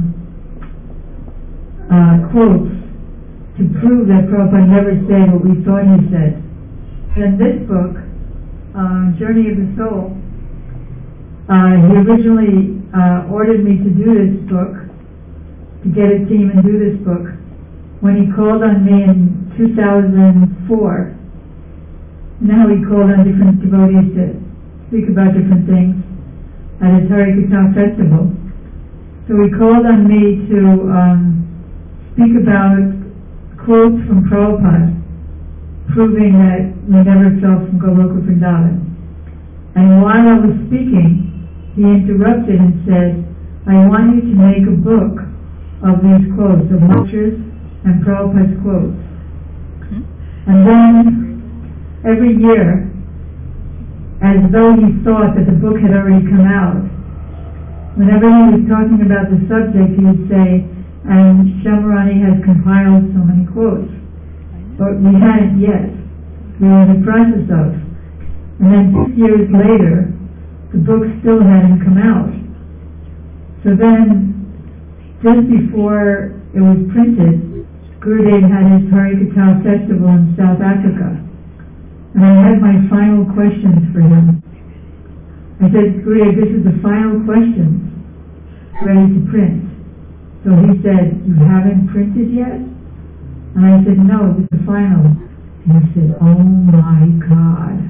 quotes to prove that Prabhupada never said what we thought he said. And this book, Journey of the Soul, he originally ordered me to do this book, to get a team and do this book. When he called on me in 2004, now he called on different devotees to speak about different things at his Hari Kirtan festival. So he called on me to speak about quotes from Prabhupada, proving that we never fell from Goloka Vrindavan. And while I was speaking, he interrupted and said, I want you to make a book of these quotes, of mantras and Prabhupada's quotes. And then, every year, as though he thought that the book had already come out, whenever he was talking about the subject, he would say, and Shamarani has compiled so many quotes. But we hadn't yet. We were in the process of. And then 6 years later, the book still hadn't come out. So then, just before it was printed, Gurudev had his Harikatha festival in South Africa. And I had my final questions for him. I said, Gurudev, this is the final questions, ready to print. So he said, you haven't printed yet? And I said, no, this is the final. And he said, oh my God.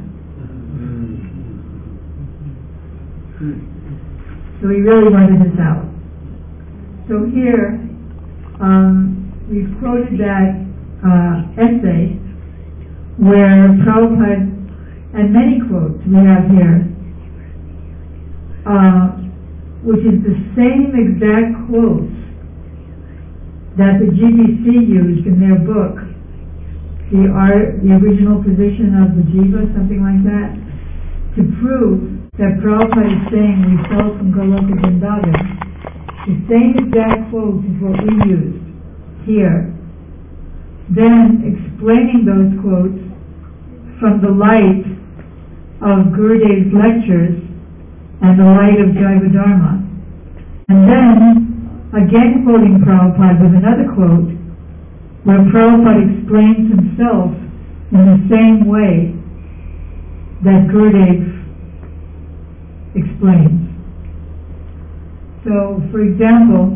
So he really wanted this out. So here, we've quoted that essay where Prabhupada, and many quotes we have here, which is the same exact quotes that the GBC used in their book, the original position of the Jiva, something like that, to prove that Prabhupada is saying we fell from Goloka Vrindavan. The same exact quotes is what we used here. Then explaining those quotes from the light of Gurudev's lectures and the light of Jaiva Dharma. And then, again quoting Prabhupada with another quote, where Prabhupada explains himself in the same way that Gurudev explains. So, for example,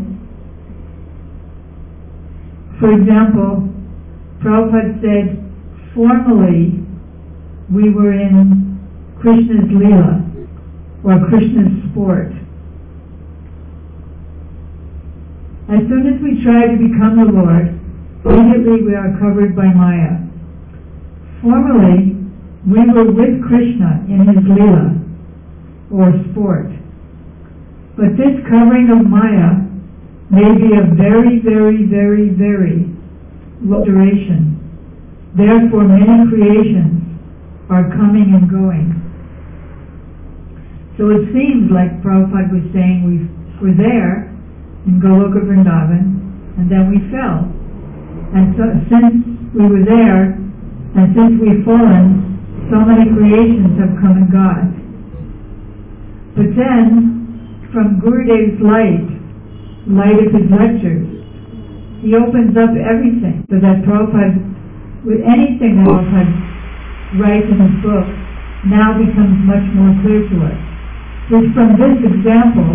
Prabhupada said, formerly we were in Krishna's Leela, or Krishna's sport. As soon as we try to become the Lord, immediately we are covered by Maya. Formerly, we were with Krishna in his Leela, or sport. But this covering of Maya may be of very, very, very, very low duration. Therefore, many creations are coming and going. So it seems like Prabhupada was saying we were there in Goloka Vrindavan, and then we fell. And so, since we were there, and since we've fallen, so many creations have come and gone. But then, from Gurudev's light of his lectures, he opens up everything, so that Prabhupada, with anything that Prabhupada writes in his book, now becomes much more clear to us. It's from this example,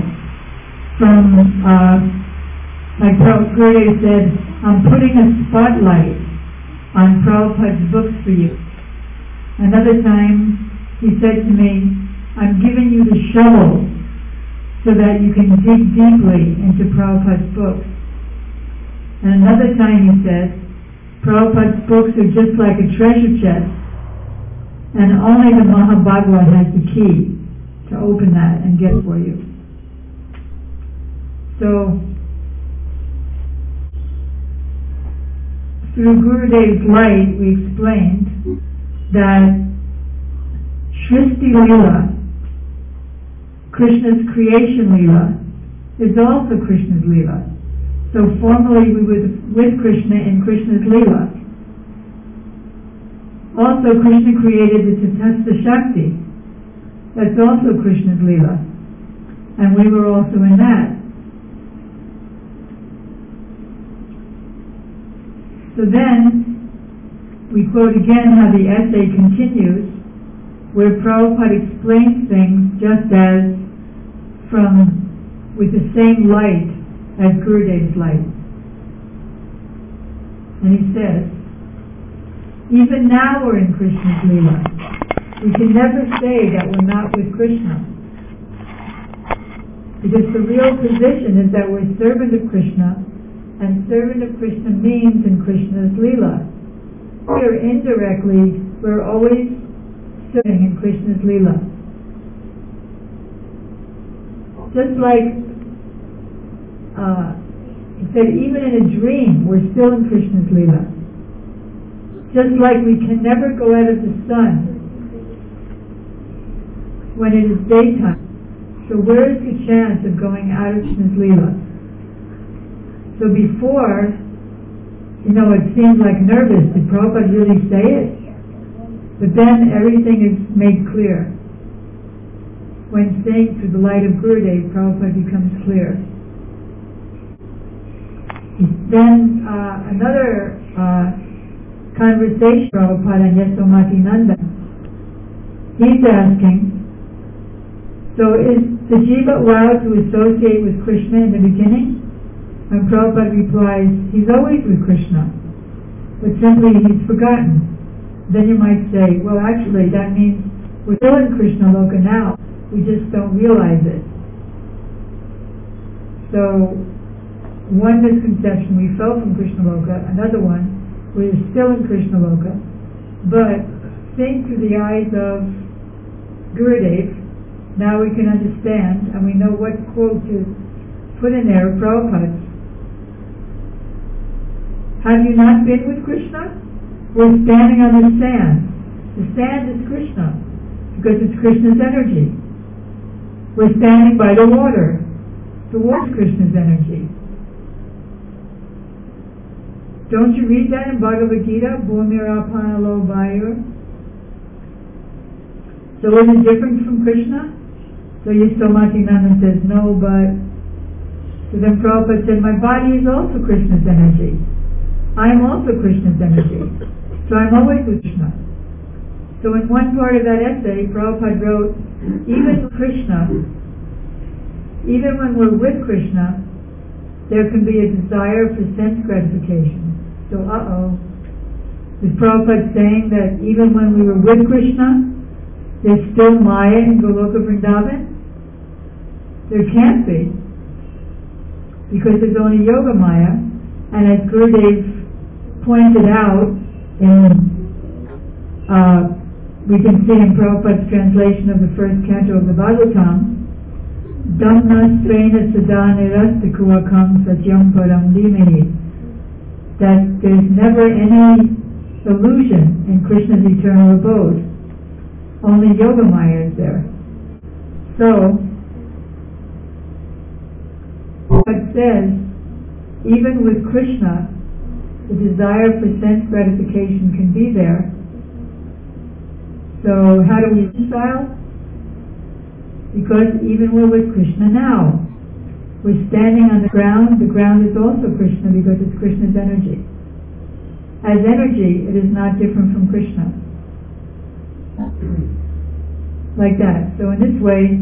like Gurudev said, I'm putting a spotlight on Prabhupada's books for you. Another time, he said to me, I'm giving you the shovel so that you can dig deeply into Prabhupada's books. And another time he said, Prabhupada's books are just like a treasure chest, and only the Mahabhagavad has the key to open that and get it for you. So, through Gurudev's light, we explained that Shristi Leela, Krishna's creation Leela, is also Krishna's Leela. So formerly we were with Krishna in Krishna's Leela. Also Krishna created the Tatastha Shakti. That's also Krishna's Leela. And we were also in that. So then, we quote again how the essay continues, where Prabhupada explains things just as with the same light as Gurudev's light. And he says, even now we're in Krishna's Leela. We can never say that we're not with Krishna. Because the real position is that we're servant of Krishna, and servant of Krishna means in Krishna's Leela. Here indirectly, we're always serving in Krishna's Leela. Just like he said, even in a dream, we're still in Krishna's Leela. Just like we can never go out of the sun when it is daytime. So where is the chance of going out of Krishna's Leela? So before, it seems like nervous. Did Prabhupada really say it? But then everything is made clear. When seeing through the light of Gurudev, Prabhupada becomes clear. Then another conversation, Prabhupada and Yasomati Nanda. He's asking, so is the jiva allowed to associate with Krishna in the beginning? And Prabhupada replies, he's always with Krishna, but simply he's forgotten. Then you might say, well actually that means we're still in Krishna Loka now, we just don't realize it. So, one misconception, we fell from Krishna Loka, another one, we're still in Krishna Loka, but seeing through the eyes of Gurudev, now we can understand, and we know what quote to put in there of Prabhupada's. Have you not been with Krishna? We're standing on the sand. The sand is Krishna, because it's Krishna's energy. We're standing by the water. The water is Krishna's energy. Don't you read that in Bhagavad Gita? Bhumira Panalo Vayur. So is it different from Krishna? So Yasomati-nanda says, no, but... So then Prabhupada said, my body is also Krishna's energy. I am also Krishna's energy. So I'm always with Krishna. So in one part of that essay, Prabhupada wrote, even Krishna, even when we're with Krishna, there can be a desire for sense gratification. So, is Prabhupada saying that even when we were with Krishna, there's still Maya in Goloka Vrindavan? There can't be, because there's only Yoga Maya, and as Gurudev pointed out we can see in Prabhupada's translation of the first canto of the Bhagavatam, Dhamma Srena Sadanirastakuvakam Satyam Param Dhimahi, that there's never any illusion in Krishna's eternal abode. Only Yoga Maya is there. So, it says, even with Krishna, the desire for sense gratification can be there. So, how do we reconcile? Because even we're with Krishna now. We're standing on the ground is also Krishna because it's Krishna's energy. As energy, it is not different from Krishna. Like that. So in this way,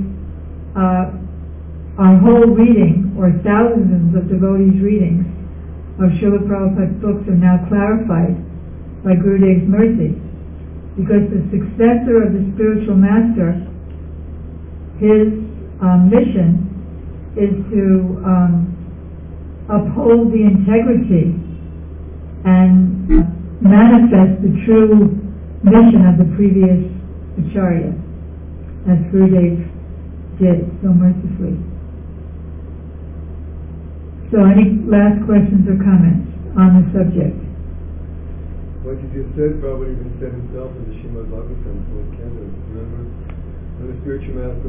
our whole reading, or thousands of devotees' readings of Srila Prabhupada's books are now clarified by Gurudev's mercy. Because the successor of the spiritual master, his mission is to uphold the integrity and manifest the true mission of the previous Acharya, as Gurudev did so mercifully. So any last questions or comments on the subject? What you just said, Prabhupada even said himself in the Srimad Bhagavatam, fourth canto. Remember? When the spiritual master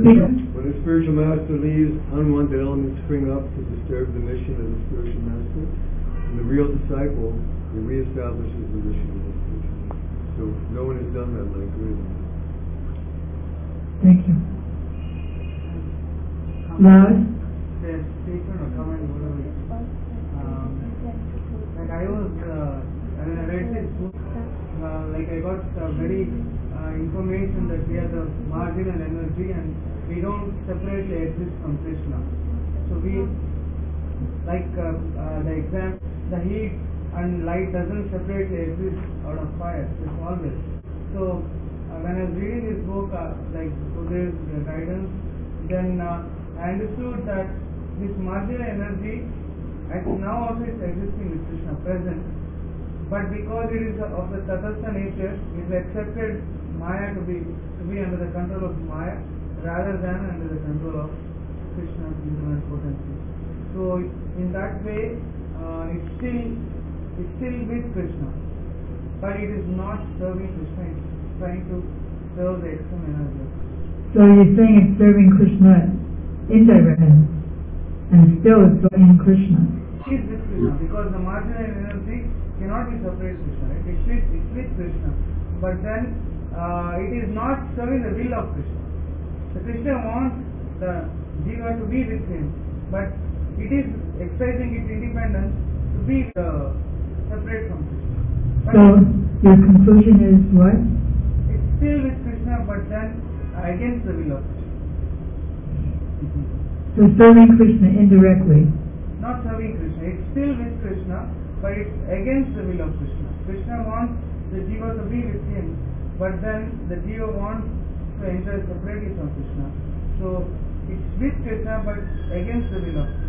leaves, unwanted elements spring up to disturb the mission of the spiritual master, and the real disciple reestablishes the mission of the spiritual master. So no one has done that like Gurudev. Thank you. Loud? Statement or comment, whatever. Like I was, when I read this book, like I got very information that we are the marginal energy and we don't separately exist from Krishna. So we, like the example, the heat and light doesn't separately exist out of fire. It's always. So when I was reading this book, like Gurudev's guidance, then I understood that this marginal energy, now also is existing with Krishna, present. But because it is of the Tatastha nature, it is accepted Maya to be under the control of Maya rather than under the control of Krishna's infinite potency. So in that way, it's still with Krishna, but it is not serving Krishna. It's trying to serve the external energy. So you're saying it's serving Krishna indirectly, and still it's serving Krishna. is with Krishna, because the marginal energy cannot be separate Krishna. Right? It's with Krishna, but then it is not serving the will of Krishna. So Krishna wants the jiva to be with him, but it is exercising its independence to be separate from Krishna. But So your conclusion is what? it's still with Krishna, but then against the will of Krishna. So serving Krishna indirectly. Not serving Krishna. It's still with Krishna, but it's against the will of Krishna. Krishna wants the jiva to be with him, but then the jiva wants to enjoy separately from Krishna. So it's with Krishna, but against the will of Krishna.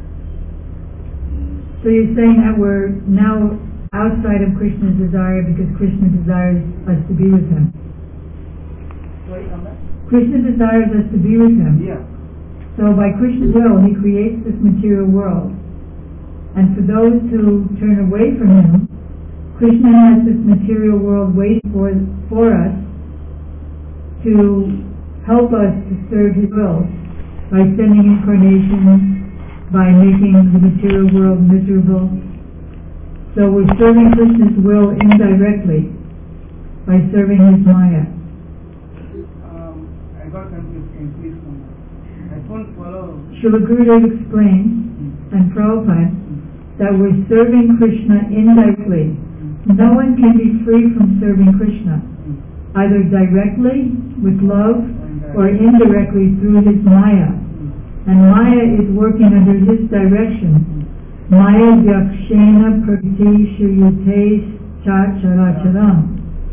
So you're saying that we're now outside of Krishna's desire because Krishna desires us to be with him. Sorry, come back? Krishna desires us to be with him. Yeah. So by Krishna's will, he creates this material world. And for those who turn away from him, Krishna has this material world waiting for us to help us to serve his will by sending incarnations, by making the material world miserable. So we're serving Krishna's will indirectly by serving his Maya. I got confused. Can you please come back? I couldn't follow. Srila Gurudev explains, and Prabhupada, that we're serving Krishna indirectly. No one can be free from serving Krishna, either directly with love or indirectly through his Maya. And Maya is working under his direction. Maya yakshena prakriti shuyute cha characharam.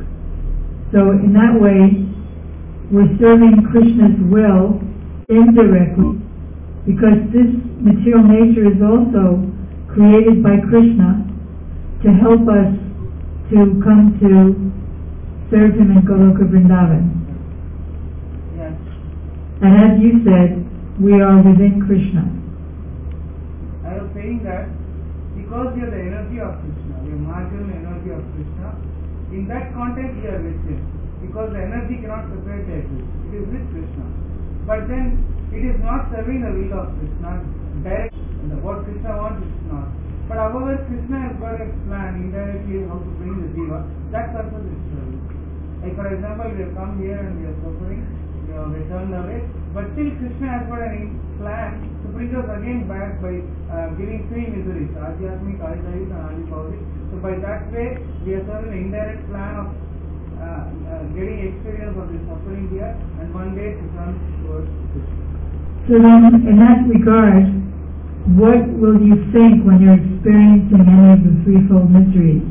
So in that way, we're serving Krishna's will indirectly, because this material nature is also created by Krishna to help us to come to serve him in Goloka Vrindavan. Yes. And as you said, we are within Krishna. I was saying that because we are the energy of Krishna, we are marginal energy of Krishna, in that context we are with him. Because the energy cannot separate the exist. It is with Krishna. But then it is not serving the will of Krishna directly. What Krishna wants is not. But however, Krishna has got a plan indirectly how to bring the jiva. That purpose is serving. Like for example, we have come here and we are suffering, we are turned away, but still Krishna has got a plan to bring us again back by giving three miseries, Adhyasmic, Adhyasmic and Adipavik. So by that way, we are serving an indirect plan of getting experience of this suffering here, and one day to turn towards Krishna. So then, in that regard, what will you think when you're experiencing any of the threefold mysteries?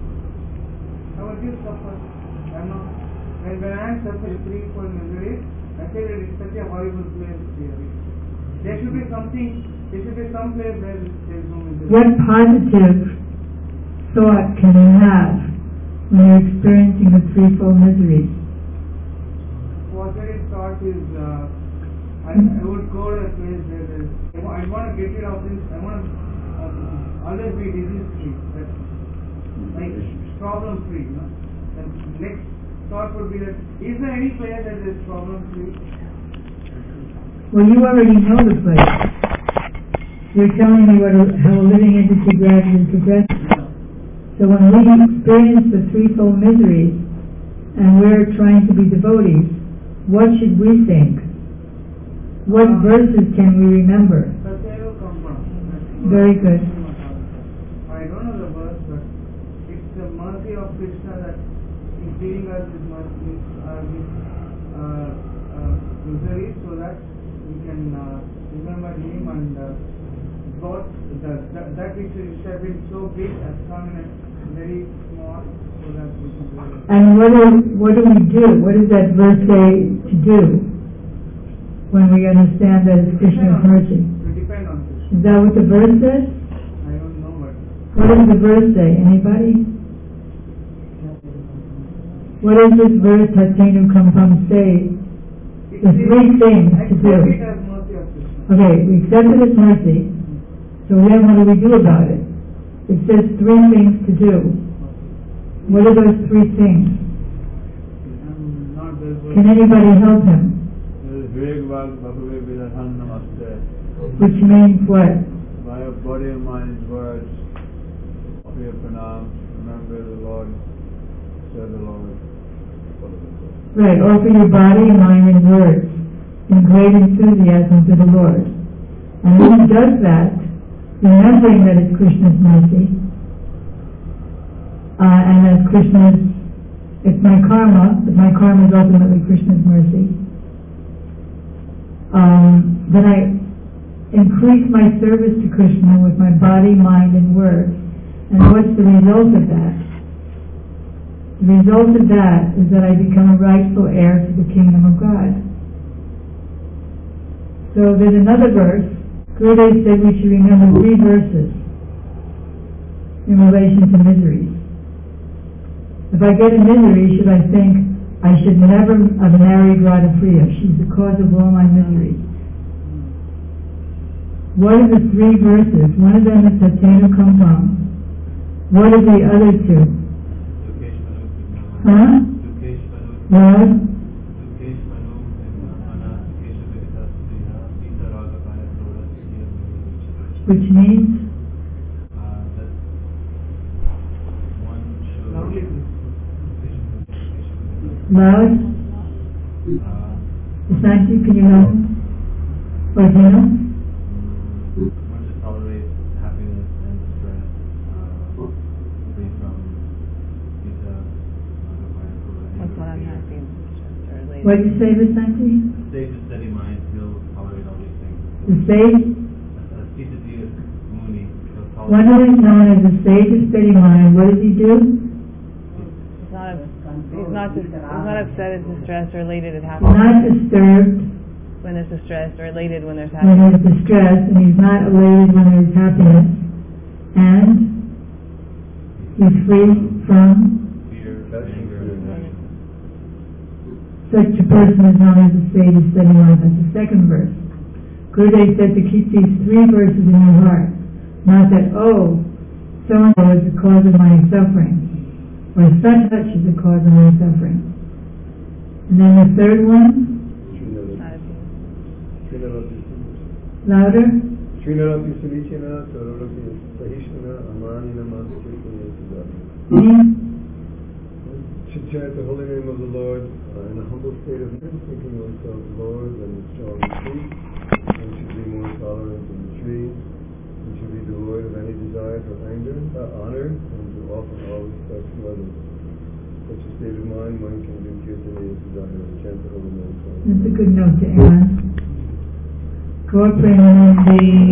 I will give suffer. I'm not. And when I am suffering threefold miseries, I say that it's such a horrible place here. There should be something. There should be some place where there is no misery. What positive thought can you have when you're experiencing the threefold miseries? Positive thought is I would go to a place where there is. I want to get rid of this. I want to always be disease free. Like problem free. You know? The next thought would be that is there any place that is problem free? Well, you already know the place. You're telling me how a living entity gradually progresses. So when we experience the threefold miseries and we're trying to be devotees, what should we think? What verses can we remember? Very good. I don't know the verse, but it's the mercy of Krishna that is giving us this mercy, misery, so that we can remember him and God. That which has been so big has come in a very small, so that we can do it. And what do we do? What does that verse say to do when we understand that it's Krishna's mercy? We depend on Krishna. Is that what the verse says? I don't know, but What does the verse say? Anybody? What does this verse, Hatenu Kampam, say? The three things to do. accept it as mercy of Krishna. Okay, we accept it as mercy. So then what do we do about it? It says three things to do. What are those three things? I'm not very good. Can anybody help him? Which means what? by your body and mind and words, offer your pranam, remember the Lord, serve the Lord. Right, offer your body, mind, and words in great enthusiasm to the Lord. And when he does that, remembering that it's Krishna's mercy, and that it's my karma, but my karma is ultimately Krishna's mercy, then I increase my service to Krishna with my body, mind, and words. And what's the result of that? The result of that is that I become a rightful heir to the kingdom of God. So there's another verse. Gurudev said we should remember 3 verses in relation to miseries. If I get a misery, should I think I should never have married Radha Priya? She's the cause of all my miseries. What are the 3 verses? One of them is Tatena Kampam. What are the other 2? Huh? What? Which means? That one should... Loud? Santi, can you help? Or do you know? One should tolerate happiness and stress, free from Sita, That's what I'm happy with. What did you say, Vasanti? The sage of steady mind, he'll tolerate all these things. The sage? Sita Diya Muni, he'll tolerate... One who is known as the sage of steady mind, what does he do? He's not upset at distress or elated at He's happiness. not disturbed When there's distress or elated when there's when happiness. there's distress, and he's not elated when there's happiness. And he's free from fear, anger, and passion. such a person is known as the sage of steady mind. That's the second verse. Gurudev said to keep these 3 verses in your heart. Not that, oh, so-and-so is the cause of my suffering, or such is the cause of my suffering. And then the third one, louder. Should chant the holy name of the Lord in a humble state of mind, thinking oneself Lord and strong and free. One should be more tolerant and free. One should be devoid of any desire for honor, and to offer all respect to others. Such a state of mind, one can do kirtaniya desire and chant the holy name. That's a good note to end on. Gaur Premanandi.